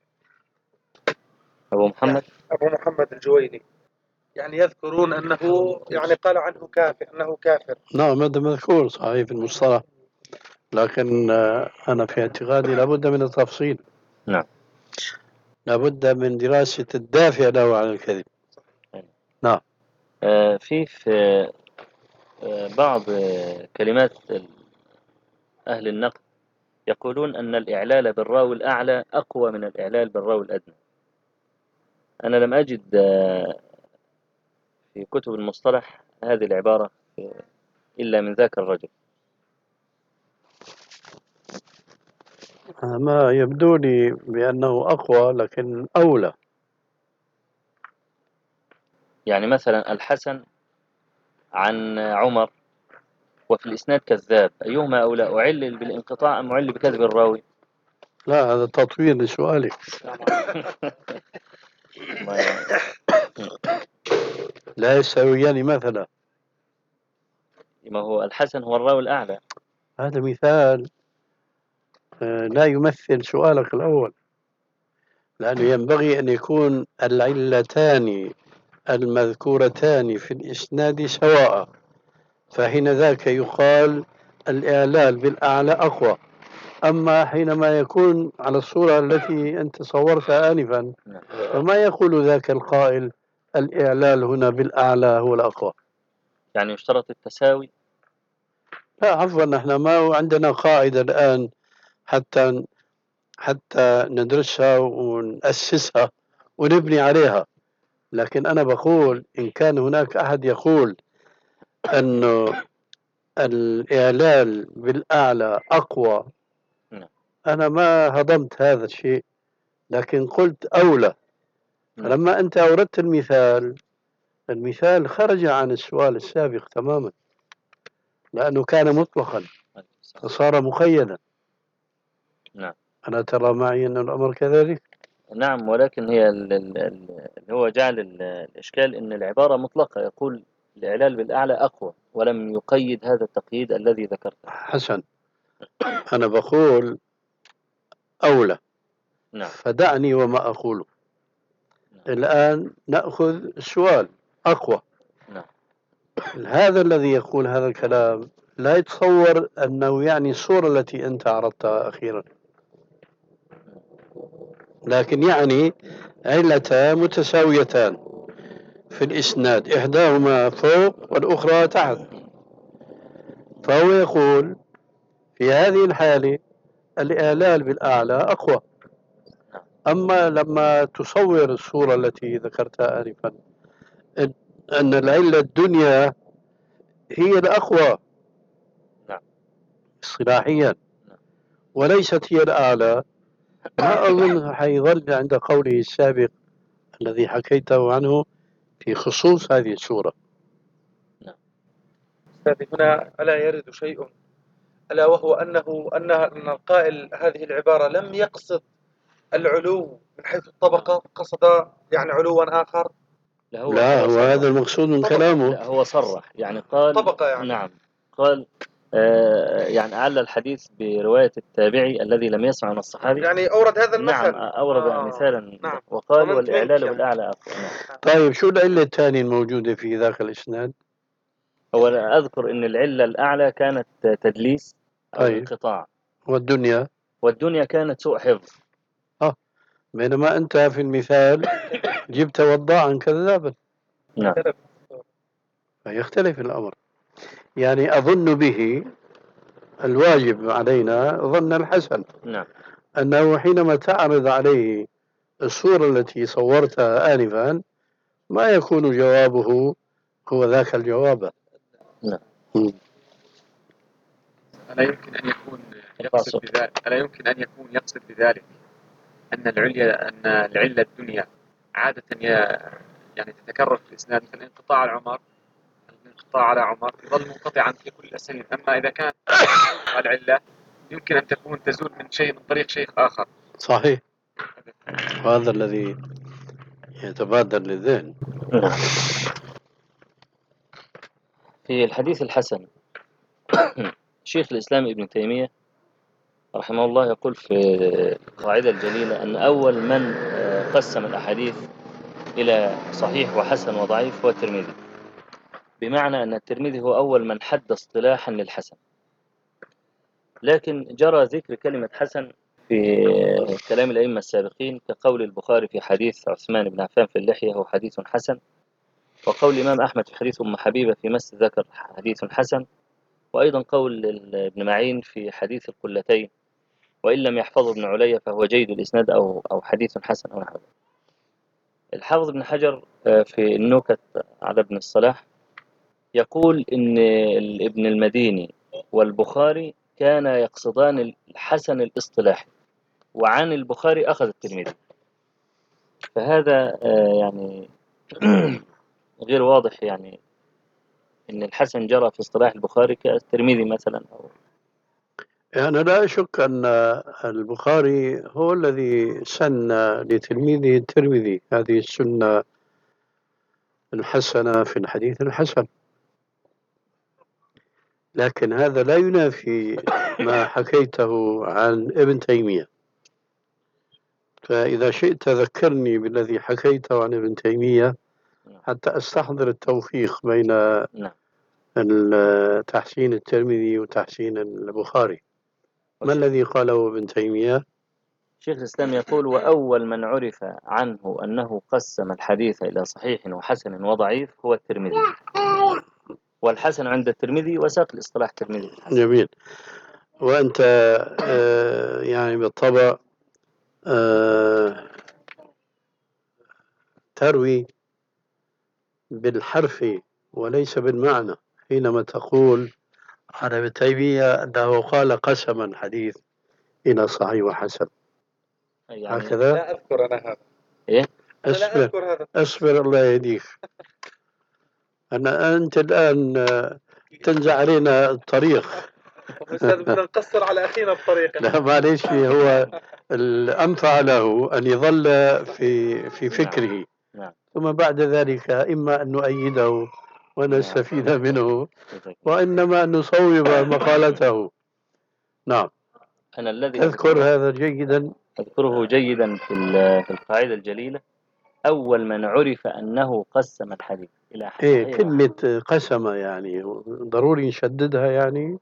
أبو محمد الجويني يعني يذكرون أنه يعني قال عنه كافر، أنه كافر. نعم، هذا مذكور صحيح في المصطلح، لكن أنا في اعتقادي لابد من التفصيل. نعم. لابد من دراسة الدافع له على الكذب. نعم. في بعض كلمات أهل النقد يقولون أن الإعلال بالراوي الأعلى أقوى من الإعلال بالراوي الأدنى. أنا لم أجد في كتب المصطلح هذه العبارة إلا من ذاك الرجل. ما يبدو لي بأنه أقوى لكن أولى. يعني مثلا الحسن عن عمر وفي الإسناد كذاب، أيهما أولى، أعلل بالانقطاع أم أعلل بكذب الراوي؟ لا، هذا تطوير لسؤالك. لا يستويان مثلا. ما هو الحسن هو الراوي الأعلى. هذا مثال لا يمثل سؤالك الأول، لأنه ينبغي أن يكون العلتان المذكورتان في الإسناد سواء، فحين ذاك يقال الإعلال بالأعلى أقوى. أما حينما يكون على الصورة التي أنت صورتها آنفا، فما يقول ذاك القائل الإعلال هنا بالأعلى هو الأقوى. يعني يشترط التساوي؟ لا عفوا، نحن ما عندنا قاعدة الآن حتى ندرسها ونأسسها ونبني عليها. لكن أنا بقول إن كان هناك أحد يقول أنه الإعلال بالأعلى أقوى، أنا ما هضمت هذا الشيء، لكن قلت أولى. فلما أنت أوردت المثال خرج عن السؤال السابق تماما، لأنه كان مطلقا فصار مقيدا. نعم. أنا ترى معي أن الأمر كذلك. نعم، ولكن هي اللي هو جعل الإشكال أن العبارة مطلقة، يقول الإعلال بالأعلى أقوى ولم يقيد هذا التقييد الذي ذكرته. حسن، أنا بقول أولى. نعم. فدعني وما أقوله. نعم. الآن نأخذ السؤال أقوى. نعم. هذا الذي يقول هذا الكلام لا يتصور أنه يعني الصورة التي أنت عرضتها أخيرا، لكن يعني علتان متساويتان في الإسناد، إحداهما فوق والأخرى تحت. فهو يقول في هذه الحالة الإعلال بالأعلى أقوى. أما لما تصور الصورة التي ذكرتها آنفا أن العلة الدنيا هي الأقوى اصطلاحيا وليست هي الأعلى، ما أظن حيظل عند قوله السابق الذي حكيته عنه في خصوص هذه السورة. أستاذي هنا ألا يرد شيء، ألا وهو أن القائل هذه العبارة لم يقصد العلو من حيث الطبقة، قصد يعني علوا آخر. لا لا، هو صرح. هذا المقصود من طبعا. كلامه. لا هو صرح يعني قال طبقة يعني. نعم قال يعني علّل الحديث برواية التابعي الذي لم يسمع من الصحابي. يعني أورد هذا نعم المثل. أورد مثالا نعم. وقال ظننت منك والإعلال يعني. بالأعلى أقوى. نعم. طيب شو العلة الثانية الموجودة في ذاك الإسناد؟ هو أنا أذكر أن العلة الأعلى كانت تدليس أو طيب، انقطاع، والدنيا؟ والدنيا كانت سوء حفظ. بينما أنت في المثال جبت وضاعا كذابا، نعم. فيختلف الأمر. يعني أظن به الواجب علينا ظن الحسن، نعم. أنه حينما تعرض عليه الصورة التي صورتها آنفا ما يكون جوابه هو ذاك الجواب. نعم. ألا يمكن أن يكون يقصد بذلك أن العلة الدنيا عادة يعني تتكرر في الإسناد، مثل الانقطاع على عمر يظل منقطعا في كل الأسانيد. أما إذا كانت العلة يمكن أن تكون تزول من طريق شيخ آخر. صحيح، وهذا الذي يتبادر للذهن. نعم. في الحديث الحسن شيخ الإسلام ابن تيمية رحمه الله يقول في القاعدة الجليلة أن أول من قسم الأحاديث إلى صحيح وحسن وضعيف هو الترمذي، بمعنى أن الترمذي هو أول من حد اصطلاحا للحسن. لكن جرى ذكر كلمة حسن في كلام الأئمة السابقين، كقول البخاري في حديث عثمان بن عفان في اللحية هو حديث حسن، وقول الإمام أحمد في حديث أم حبيبة في مس الذكر حديث حسن، وأيضا قول ابن معين في حديث القلتين وإن لم يحفظه ابن علي فهو جيد الإسناد أو حديث حسن أو نحوه. الحافظ ابن حجر في النكت على ابن الصلاح يقول إن ابن المديني والبخاري كان يقصدان الحسن الاصطلاحي، وعن البخاري أخذ الترمذي. فهذا يعني غير واضح، يعني إن الحسن جرى في اصطلاح البخاري كالترمذي مثلا أنا لا أشك أن البخاري هو الذي سن لتلميذه الترمذي هذه السنة الحسنة في الحديث الحسن، لكن هذا لا ينافي ما حكيته عن ابن تيمية. فإذا شئت ذكرني بالذي حكيته عن ابن تيمية حتى أستحضر التوفيق بين تحسين الترمذي وتحسين البخاري. ما الذي قاله ابن تيمية؟ شيخ الإسلام يقول وأول من عرف عنه أنه قسم الحديث إلى صحيح وحسن وضعيف هو الترمذي، والحسن عند الترمذي وساق الاصطلاح الترمذي. جميل. وأنت يعني بالطبع تروي بالحرف وليس بالمعنى حينما تقول عن ابن تيمية أنه قال قسم الحديث إلى صحيح وحسن، يعني هكذا؟ لا أذكر أنا هذا. إيه؟ لا أذكر هذا. أصبر الله يهديك. أنت الآن تنزع علينا الطريق. أستاذ بدنا نقصر على أخينا الطريق. لا معليش، هو الأنفع له أن يظل في فكره. نعم. ثم بعد ذلك إما أن نؤيده ونستفيد منه، وإنما أن نصوب مقالته. نعم. أنا الذي أذكر هذا جيدا، أذكره جيدا في القاعدة الجليلة أول من عرف أنه قسم الحديث إلى إيه كلمة قسم يعني ضروري نشددها، يعني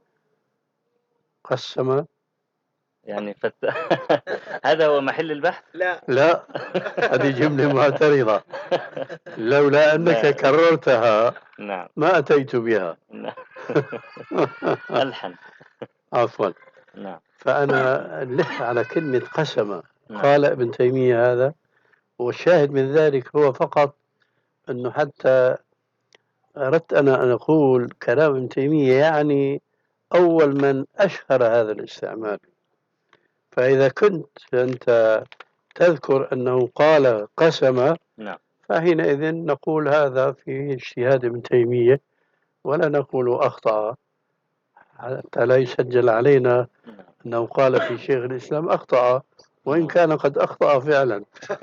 قسم يعني هذا هو محل البحث؟ لا هذه جملة معترضة، لولا أنك كررتها نعم ما أتيت بها. ألحن. عفوا. نعم. فأنا لح على كلمة قسم. قال ابن تيمية هذا، والشاهد من ذلك هو فقط أنه حتى أردت أنا أن أقول كلام ابن تيمية يعني أول من أشهر هذا الاستعمال، فإذا كنت أنت تذكر أنه قال قسم، نعم. فحينئذ نقول هذا في اجتهاد ابن تيمية، ولا نقول أخطأ، حتى لا يسجل علينا نعم. أنه قال في شيخ الإسلام أخطأ، وإن كان قد أخطأ فعلا.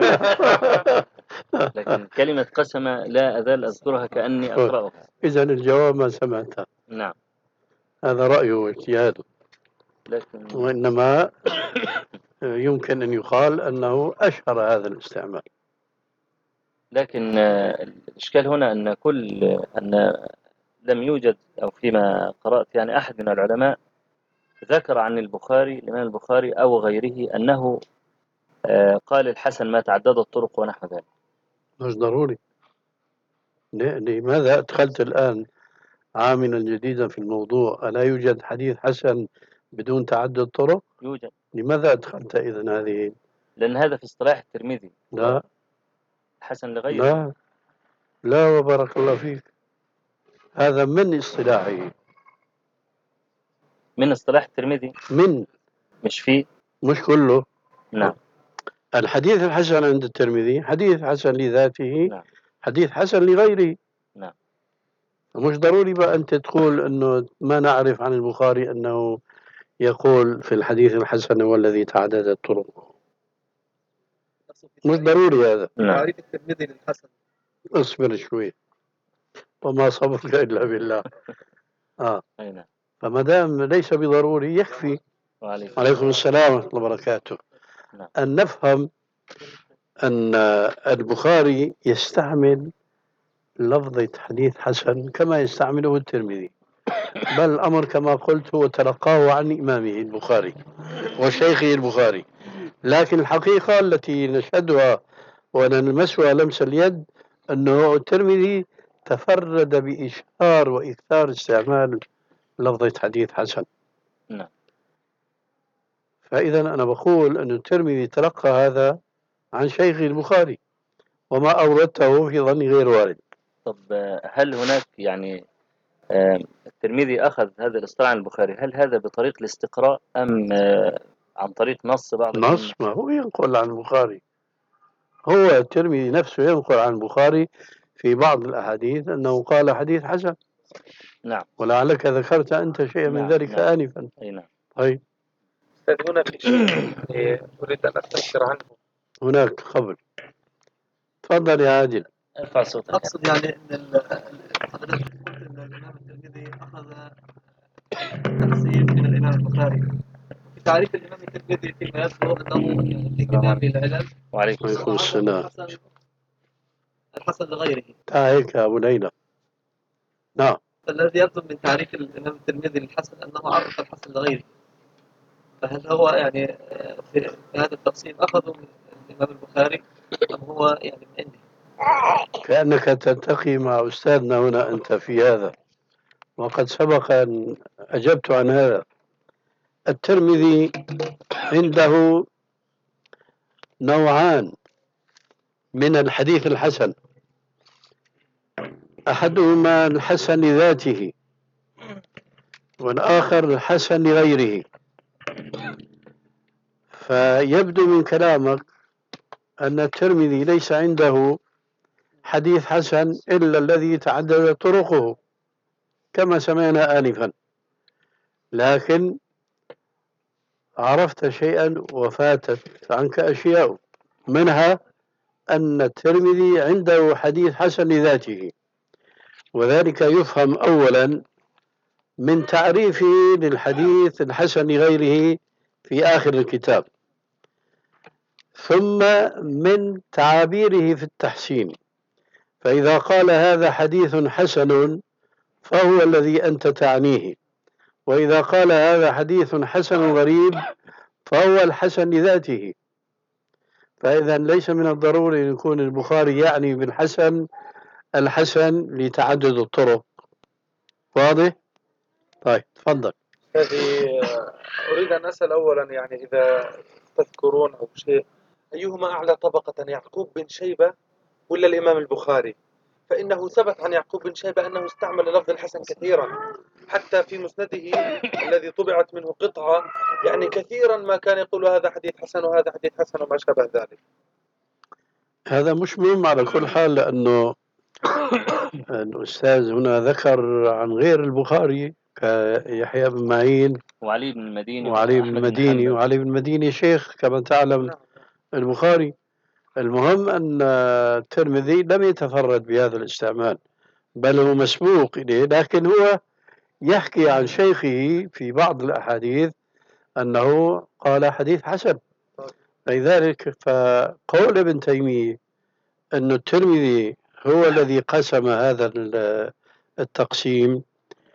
لكن كلمة قسم لا أزال أذكرها كأني أقرأها. إذن الجواب ما سمعته، نعم. هذا رأيه واجتهاده، لكن وإنما يمكن أن يقال أنه أشهر هذا الاستعمال. لكن الإشكال هنا أن لم يوجد، أو فيما قرأت يعني أحد من العلماء ذكر عن البخاري، الإمام البخاري أو غيره، أنه قال الحسن ما تعددت الطرق ونحو ذلك. مش ضروري. لماذا أدخلت الآن عاملا جديدا في الموضوع؟ ألا يوجد حديث حسن بدون تعدد طرق؟ يوجد. لماذا أدخلت إذن هذه؟ لأن هذا في اصطلاح الترمذي. لا حسن لغيره. لا لا، وبارك الله فيك، هذا من اصطلاحه، من اصطلاح الترمذي، من مش فيه. مش كله. نعم. الحديث الحسن عند الترمذي حديث حسن لذاته، نعم. حديث حسن لغيره. نعم. مش ضروري بقى أنت تقول أنه ما نعرف عن البخاري أنه يقول في الحديث الحسن والذي تعددت طرقه، مش ضروري هذا. نعم. تعريف الترمذي للحسن. اصبر شوي، وما صبرك إلا بالله. أي نعم. فما دام ليس بضروري يكفي. عليكم السلام ورحمة الله وبركاته. نعم. أن نفهم أن البخاري يستعمل لفظة حديث حسن كما يستعمله الترمذي، بل الأمر كما قلت هو تلقاه عن إمامه البخاري وشيخه البخاري، لكن الحقيقة التي نشهدها ونلمسها لمس اليد أنه الترمذي تفرد بإشهار وإكثار استعمال لفظة حديث حسن. نعم. فإذا أنا بقول أن الترمذي تلقى هذا عن شيخه البخاري، وما أوردته في ظني غير وارد. طب هل هناك يعني الترمذي أخذ هذا الاصطلاح عن البخاري، هل هذا بطريق الاستقراء أم عن طريق نص بعض نص، ما هو ينقل عن البخاري، هو الترمذي نفسه ينقل عن البخاري في بعض الأحاديث أنه قال حديث حسن. نعم. ولعلك ذكرت أنت شيئا من ذلك آنفا. أي نعم. طيب، هنا في شيء أريد أن أستفسر عنه. هناك قبل، تفضل يا عادل. ارفع صوتك. أقصد يعني أن حضرتك قلت أن الإمام الترمذي أخذ تقسيم من الإمام البخاري. في تعريف الإمام الترمذي فيما يذكر أنه يعني في كتابه العلل. وعليكم السلام. الحسن لغيره. تعيك يا أبو ليلى. نعم. فالذي يبدو من تعريف الإمام الترمذي للحسن أنه عرف الحسن لغيره. فهل هو يعني في هذا التقسيم أخذه من الإمام البخاري أم هو يعني من عنده؟ كأنك تلتقي مع أستاذنا هنا أنت في هذا، وقد سبق أن أجبت عن هذا. الترمذي عنده نوعان من الحديث الحسن، أحدهما الحسن لذاته، والآخر الحسن لغيره. فيبدو من كلامك أن الترمذي ليس عنده حديث حسن إلا الذي تعدد طرقه كما سمعنا آنفا، لكن عرفت شيئا وفاتت عنك أشياء، منها أن الترمذي عنده حديث حسن لذاته، وذلك يفهم أولا من تعريفه للحديث الحسن لغيره في آخر الكتاب، ثم من تعابيره في التحسين. فإذا قال هذا حديث حسن فهو الذي أنت تعنيه، وإذا قال هذا حديث حسن غريب فهو الحسن لذاته. فإذا ليس من الضروري أن يكون البخاري يعني بالحسن الحسن لتعدد الطرق. واضح؟ طيب تفضل. أريد أن أسأل أولا، يعني إذا تذكرون أو شيء، أيهما أعلى طبقة، يعقوب بن شيبة ولا الإمام البخاري؟ فإنه ثبت عن يعقوب بن شيبة أنه استعمل لفظ الحسن كثيرا، حتى في مسنده الذي طبعت منه قطعة يعني كثيرا ما كان يقول هذا حديث حسن وهذا حديث حسن وما شابه ذلك. هذا مش مهم على كل حال، لأنه الأستاذ هنا ذكر عن غير البخاري كيحيى بن معين وعلي بن المديني وعلي بن وأحمد بن المديني، حنبل. وعلي بن المديني شيخ كما تعلم نعم. البخاري. المهم أن الترمذي لم يتفرد بهذا الاستعمال، بل هو مسبوق إليه، لكن هو يحكي عن شيخه في بعض الأحاديث أنه قال حديث حسن. لذلك فقول ابن تيمية أن الترمذي هو الذي قسم هذا التقسيم،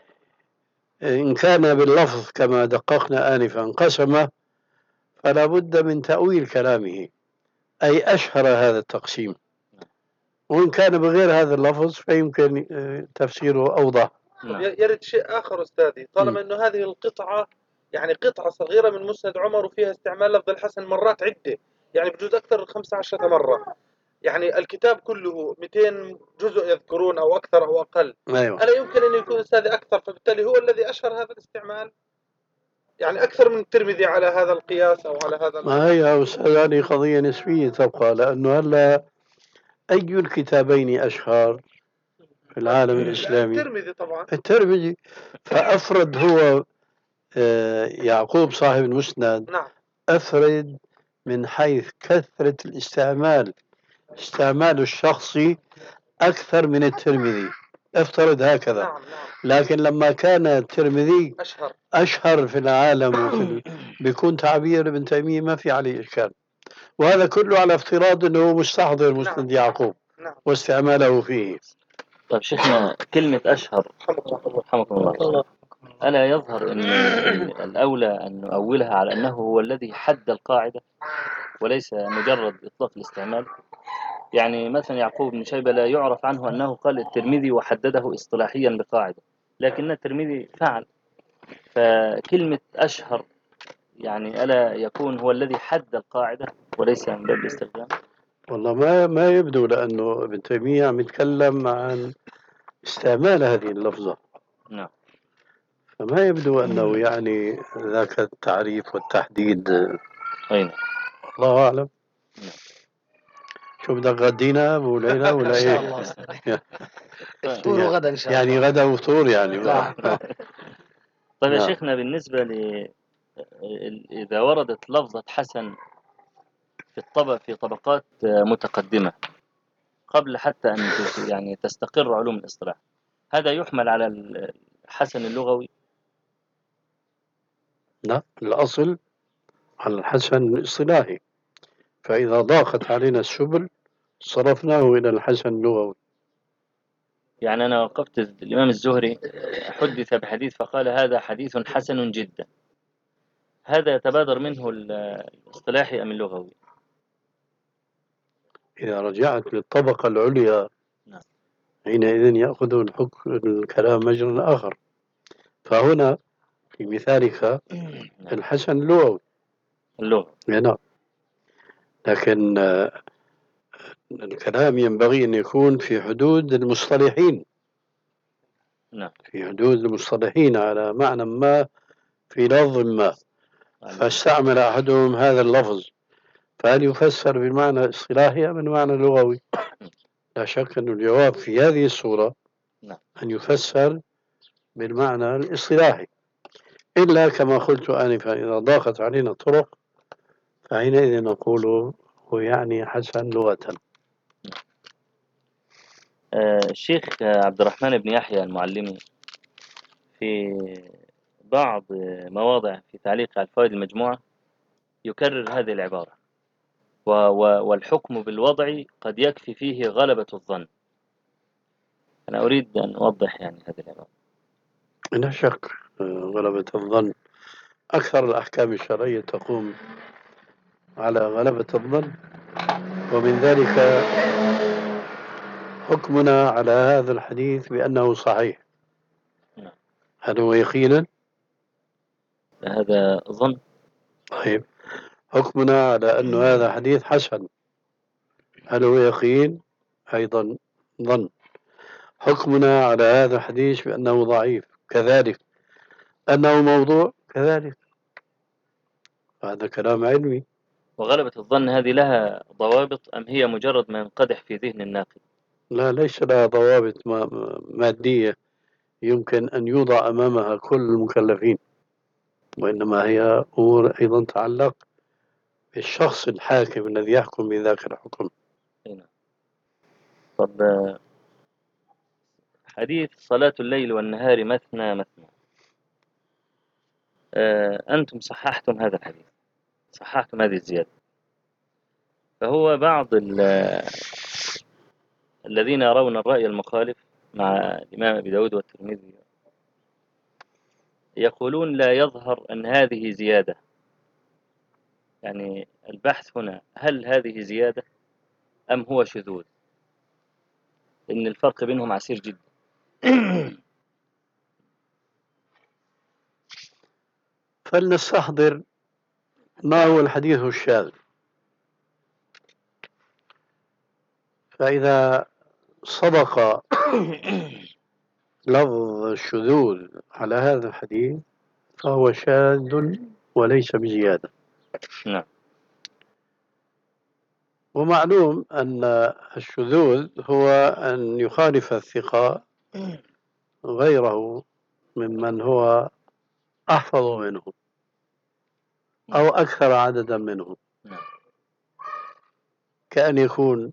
إن كان باللفظ كما دققنا آنفا قسمه، فلا بد من تأويل كلامه، أي أشهر هذا التقسيم، وإن كان بغير هذا اللفظ فيمكن تفسيره أوضح. يرد شيء آخر أستاذي، طالما أنه هذه القطعة يعني قطعة صغيرة من مسند عمر وفيها استعمال لفظ الحسن مرات عدة، يعني بجوز أكثر من 15 مرة، يعني الكتاب كله 200 جزء يذكرون أو أكثر أو أقل. أيوة. ألا يمكن أن يكون أستاذي أكثر، فبالتالي هو الذي أشهر هذا الاستعمال، يعني أكثر من الترمذي على هذا القياس أو على هذا ما هي أستاذ، هذه قضية نسبية تبقى، لأنه هلا أي الكتابين أشهر في العالم الإسلامي؟ الترمذي طبعا. الترمذي. فأفرد هو يعقوب صاحب المسند، نعم. أفرد من حيث كثرة استعمال الشخصي أكثر من الترمذي، افترض هكذا. نعم. لكن لما كان الترمذي أشهر في العالم بيكون تعبير ابن تيمية ما في عليه إشكال، وهذا كله على افتراض أنه مستحضر مسند يعقوب واستعماله فيه. طيب شيخنا، كلمة أشهر رحمكم الله، ألا يظهر أن الأولى أن نؤولها على أنه هو الذي حد القاعدة وليس مجرد إطلاق الاستعمال؟ يعني مثلا يعقوب بن شيبة لا يعرف عنه أنه قال الترمذي وحدده اصطلاحيا بقاعدة، لكن الترمذي فعل. فكلمة أشهر يعني ألا يكون هو الذي حد القاعدة وليس من باب الاستخدام؟ والله ما يبدو، لأنه ابن تيمية عم يتكلم عن استعمال هذه اللفظة. نعم. فما يبدو أنه يعني ذاك التعريف والتحديد. أين؟ الله أعلم. شو بدك غدينا أبو ليلى ولا إن شاء إيه؟ الله فطور غدا إن شاء الله. يعني غدا وفطور يعني. طيب يا نعم. شيخنا، بالنسبة إذا وردت لفظة حسن في طبقات متقدمة قبل حتى أن يعني تستقر علوم الاصطلاح، هذا يحمل على الحسن اللغوي؟ لا، الأصل على الحسن الاصطلاحي، فإذا ضاقت علينا السبل صرفناه إلى الحسن اللغوي. يعني أنا وقفت الإمام الزهري حدث بحديث فقال هذا حديث حسن جدا، هذا يتبادر منه الاصطلاحي أم اللغوي؟ إذا رجعت للطبقة العليا نعم. حينئذ يأخذ الكلام مجرى آخر. فهنا في مثالك الحسن اللغوي. نعم. لكن الكلام ينبغي أن يكون في حدود المصطلحين. نعم. في حدود المصطلحين على معنى ما في لفظ ما، فاستعمل أحدهم هذا اللفظ، فهل يفسر بالمعنى الاصطلاحي أم المعنى اللغوي؟ لا شك أن الجواب في هذه الصورة أن يفسر بالمعنى الاصطلاحي، إلا كما قلت آنفا إذا ضاقت علينا الطرق فحينئذ نقول هو يعني حسن لغة. الشيخ عبد الرحمن بن يحيى المعلمي في بعض مواضع في تعليق على الفوائد المجموعة يكرر هذه العبارة، والحكم بالوضع قد يكفي فيه غلبة الظن. أنا أريد أن أوضح يعني هذه العبارة. لا شك غلبة الظن، أكثر الأحكام الشرعية تقوم على غلبة الظن، ومن ذلك حكمنا على هذا الحديث بأنه صحيح. هل هو يقينا؟ هذا ظن. طيب، حكمنا على أن هذا حديث حسن، هل هو يقين؟ أيضا ظن. حكمنا على هذا الحديث بأنه ضعيف كذلك، أنه موضوع كذلك. هذا كلام علمي. وغلبة الظن هذه لها ضوابط أم هي مجرد ما ينقدح في ذهن الناقد؟ لا، ليس لها ضوابط مادية يمكن أن يوضع أمامها كل المكلفين، وإنما هي أمور أيضا تتعلق بالشخص الحاكم الذي يحكم بذاك الحكم. هنا. طب حديث صلاة الليل والنهار مثنى مثنى، أنتم صححتم هذا الحديث، صححتم هذه الزيادة. فهو بعض الذين يرون الرأي المخالف مع الإمام أبي داود والترمذي يقولون لا يظهر أن هذه زيادة. يعني البحث هنا هل هذه زيادة أم هو شذوذ؟ إن الفرق بينهم عسير جدا. فلنستحضر ما هو الحديث الشاذ. فإذا صدق لفظ الشذوذ على هذا الحديث فهو شاذ وليس بزيادة. نعم. ومعلوم أن الشذوذ هو أن يخالف الثقة غيره ممن هو أحفظ منه أو أكثر عددا منه، نعم. كأن يكون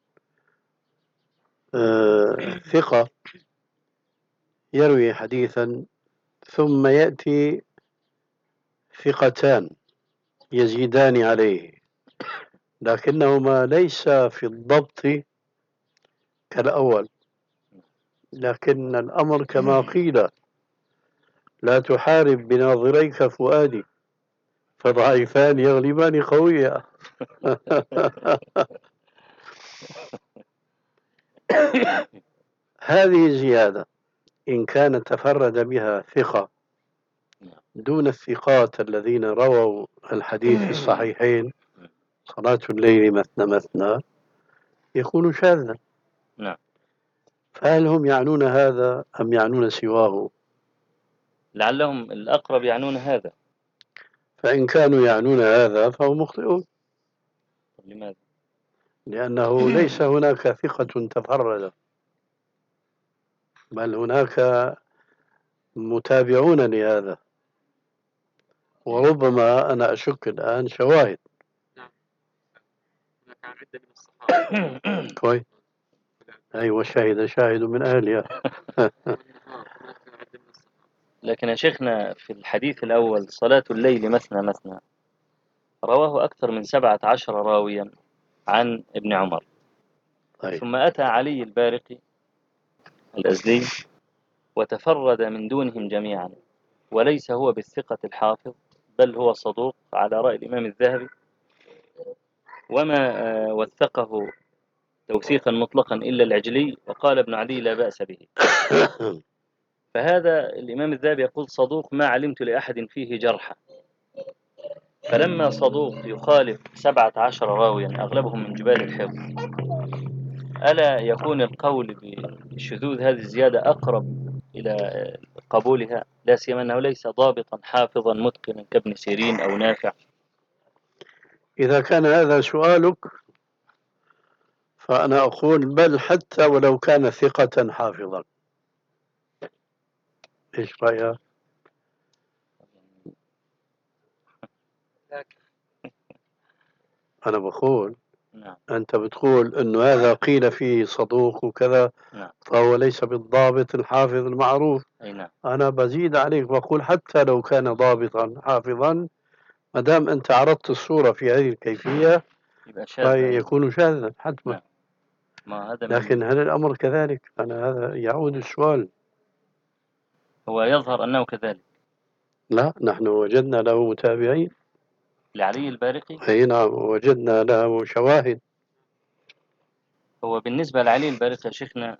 ثقة يروي حديثا ثم يأتي ثقتان يزيدان عليه لكنهما ليس في الضبط كالأول، لكن الأمر كما قيل لا تحارب بناظريك فؤادي فضعيفان يغلبان قويا. هذه زيادة إن كان تفرد بها ثقة دون الثقات الذين رووا الحديث في الصحيحين صلاة الليل مثنى مثنى يكون شاذا. نعم. فهل هم يعنون هذا أم يعنون سواه؟ لعلهم الأقرب يعنون هذا. فإن كانوا يعنون هذا فهم مخطئون. لماذا؟ لأنه ليس هناك ثقة تفرد، بل هناك متابعون لهذا، وربما أنا أشك الآن شواهد. نعم. هناك عدة من الصحابة. كويس. أيوة، شاهد من أهلها. لكن يا شيخنا في الحديث الأول صلاة الليل مثنى مثنى رواه أكثر من 17 راويا عن ابن عمر. طيب. ثم أتى علي البارقي الأزدي وتفرد من دونهم جميعا، وليس هو بالثقة الحافظ بل هو صدوق على رأي الإمام الذهبي، وما وثقه توثيقا مطلقا إلا العجلي، وقال ابن علي لا بأس به. فهذا الإمام الذهبي يقول صدوق ما علمت لأحد فيه جرحا. فلما صدوق يخالف 17 راويا أغلبهم من جبال الحفظ، ألا يكون القول بشذوذ هذه الزيادة أقرب إلى قبولها، لا سيما أنه ليس ضابطا حافظا متقنا كابن سيرين أو نافع؟ إذا كان هذا سؤالك فأنا أقول بل حتى ولو كان ثقة حافظا. إيش رأيك؟ أنا بقول نعم. أنت بتقول أنه هذا قيل فيه صدوق وكذا، نعم. فهو ليس بالضابط الحافظ المعروف. أي نعم. أنا بزيد عليك بقول حتى لو كان ضابطا حافظا ما دام أنت عرضت الصورة في هذه الكيفية فيكون شاذا حتما. نعم. ما هذا لكن هل الأمر كذلك؟ أنا هذا يعود السؤال. هو يظهر أنه كذلك. لا، نحن وجدنا له متابعين لعلي البارقي. أي نعم، وجدنا له شواهد. هو بالنسبة لعلي البارقي يا شيخنا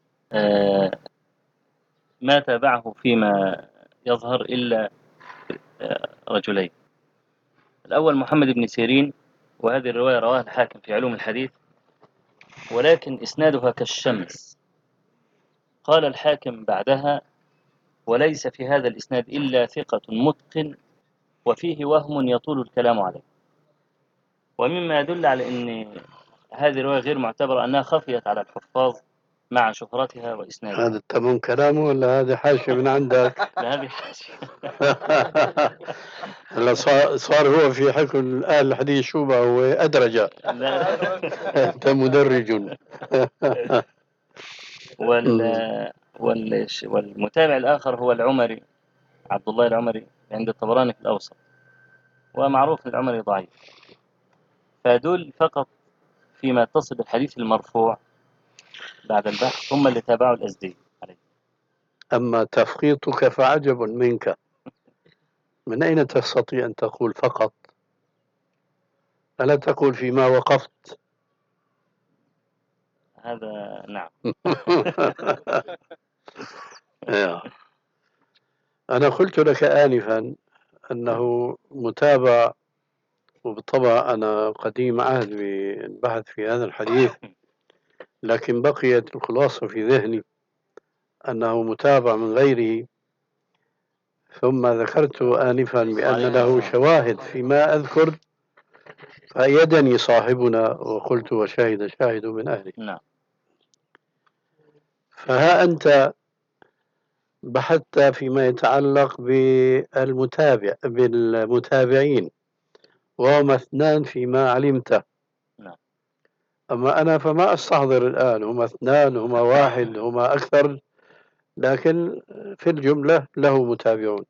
ما تابعه فيما يظهر إلا رجلين. الأول محمد بن سيرين، وهذه الرواية رواها الحاكم في علوم الحديث، ولكن إسنادها كالشمس. قال الحاكم بعدها وليس في هذا الإسناد إلا ثقة متقن وفيه وهم يطول الكلام عليه. ومما يدل على أن هذه الرواية غير معتبرة أنها خفيت على الحفاظ مع شهرتها وإسنادها. هذا تمام كلامه ولا هذا حاشية من عندك؟ هذه حاجة. هلا صار هو في حكم آل الحديث شو بقى هو أدرجة. أنت مدرج. والمتابع الآخر هو العمري، عبد الله العمري، عند الطبراني في الأوسط، ومعروف العمري ضعيف. فدول فقط فيما يتصل بالحديث المرفوع بعد البحث هم اللي تابعوا الأزدي عليه. أما تفخيطك فعجب منك، من أين تستطيع أن تقول فقط؟ ألا تقول فيما وقفت؟ هذا نعم. أنا قلت لك آنفا أنه متابع، وبالطبع أنا قديم عهد بالبحث في هذا الحديث، لكن بقيت الخلاصة في ذهني أنه متابع من غيره. ثم ذكرت آنفا بأن له شواهد فيما أذكر، فأيدني صاحبنا وقلت وشاهد شاهد من أهله. نعم. فها أنت بحثت فيما يتعلق بالمتابعين، وهم اثنان فيما علمت. نعم. أما أنا فما أستحضر الآن هما اثنان، هما واحد، هما أكثر، لكن في الجملة له متابعون،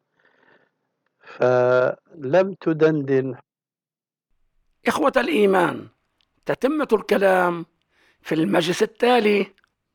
فلم تدندن. إخوة الإيمان، تتمة الكلام في المجلس التالي.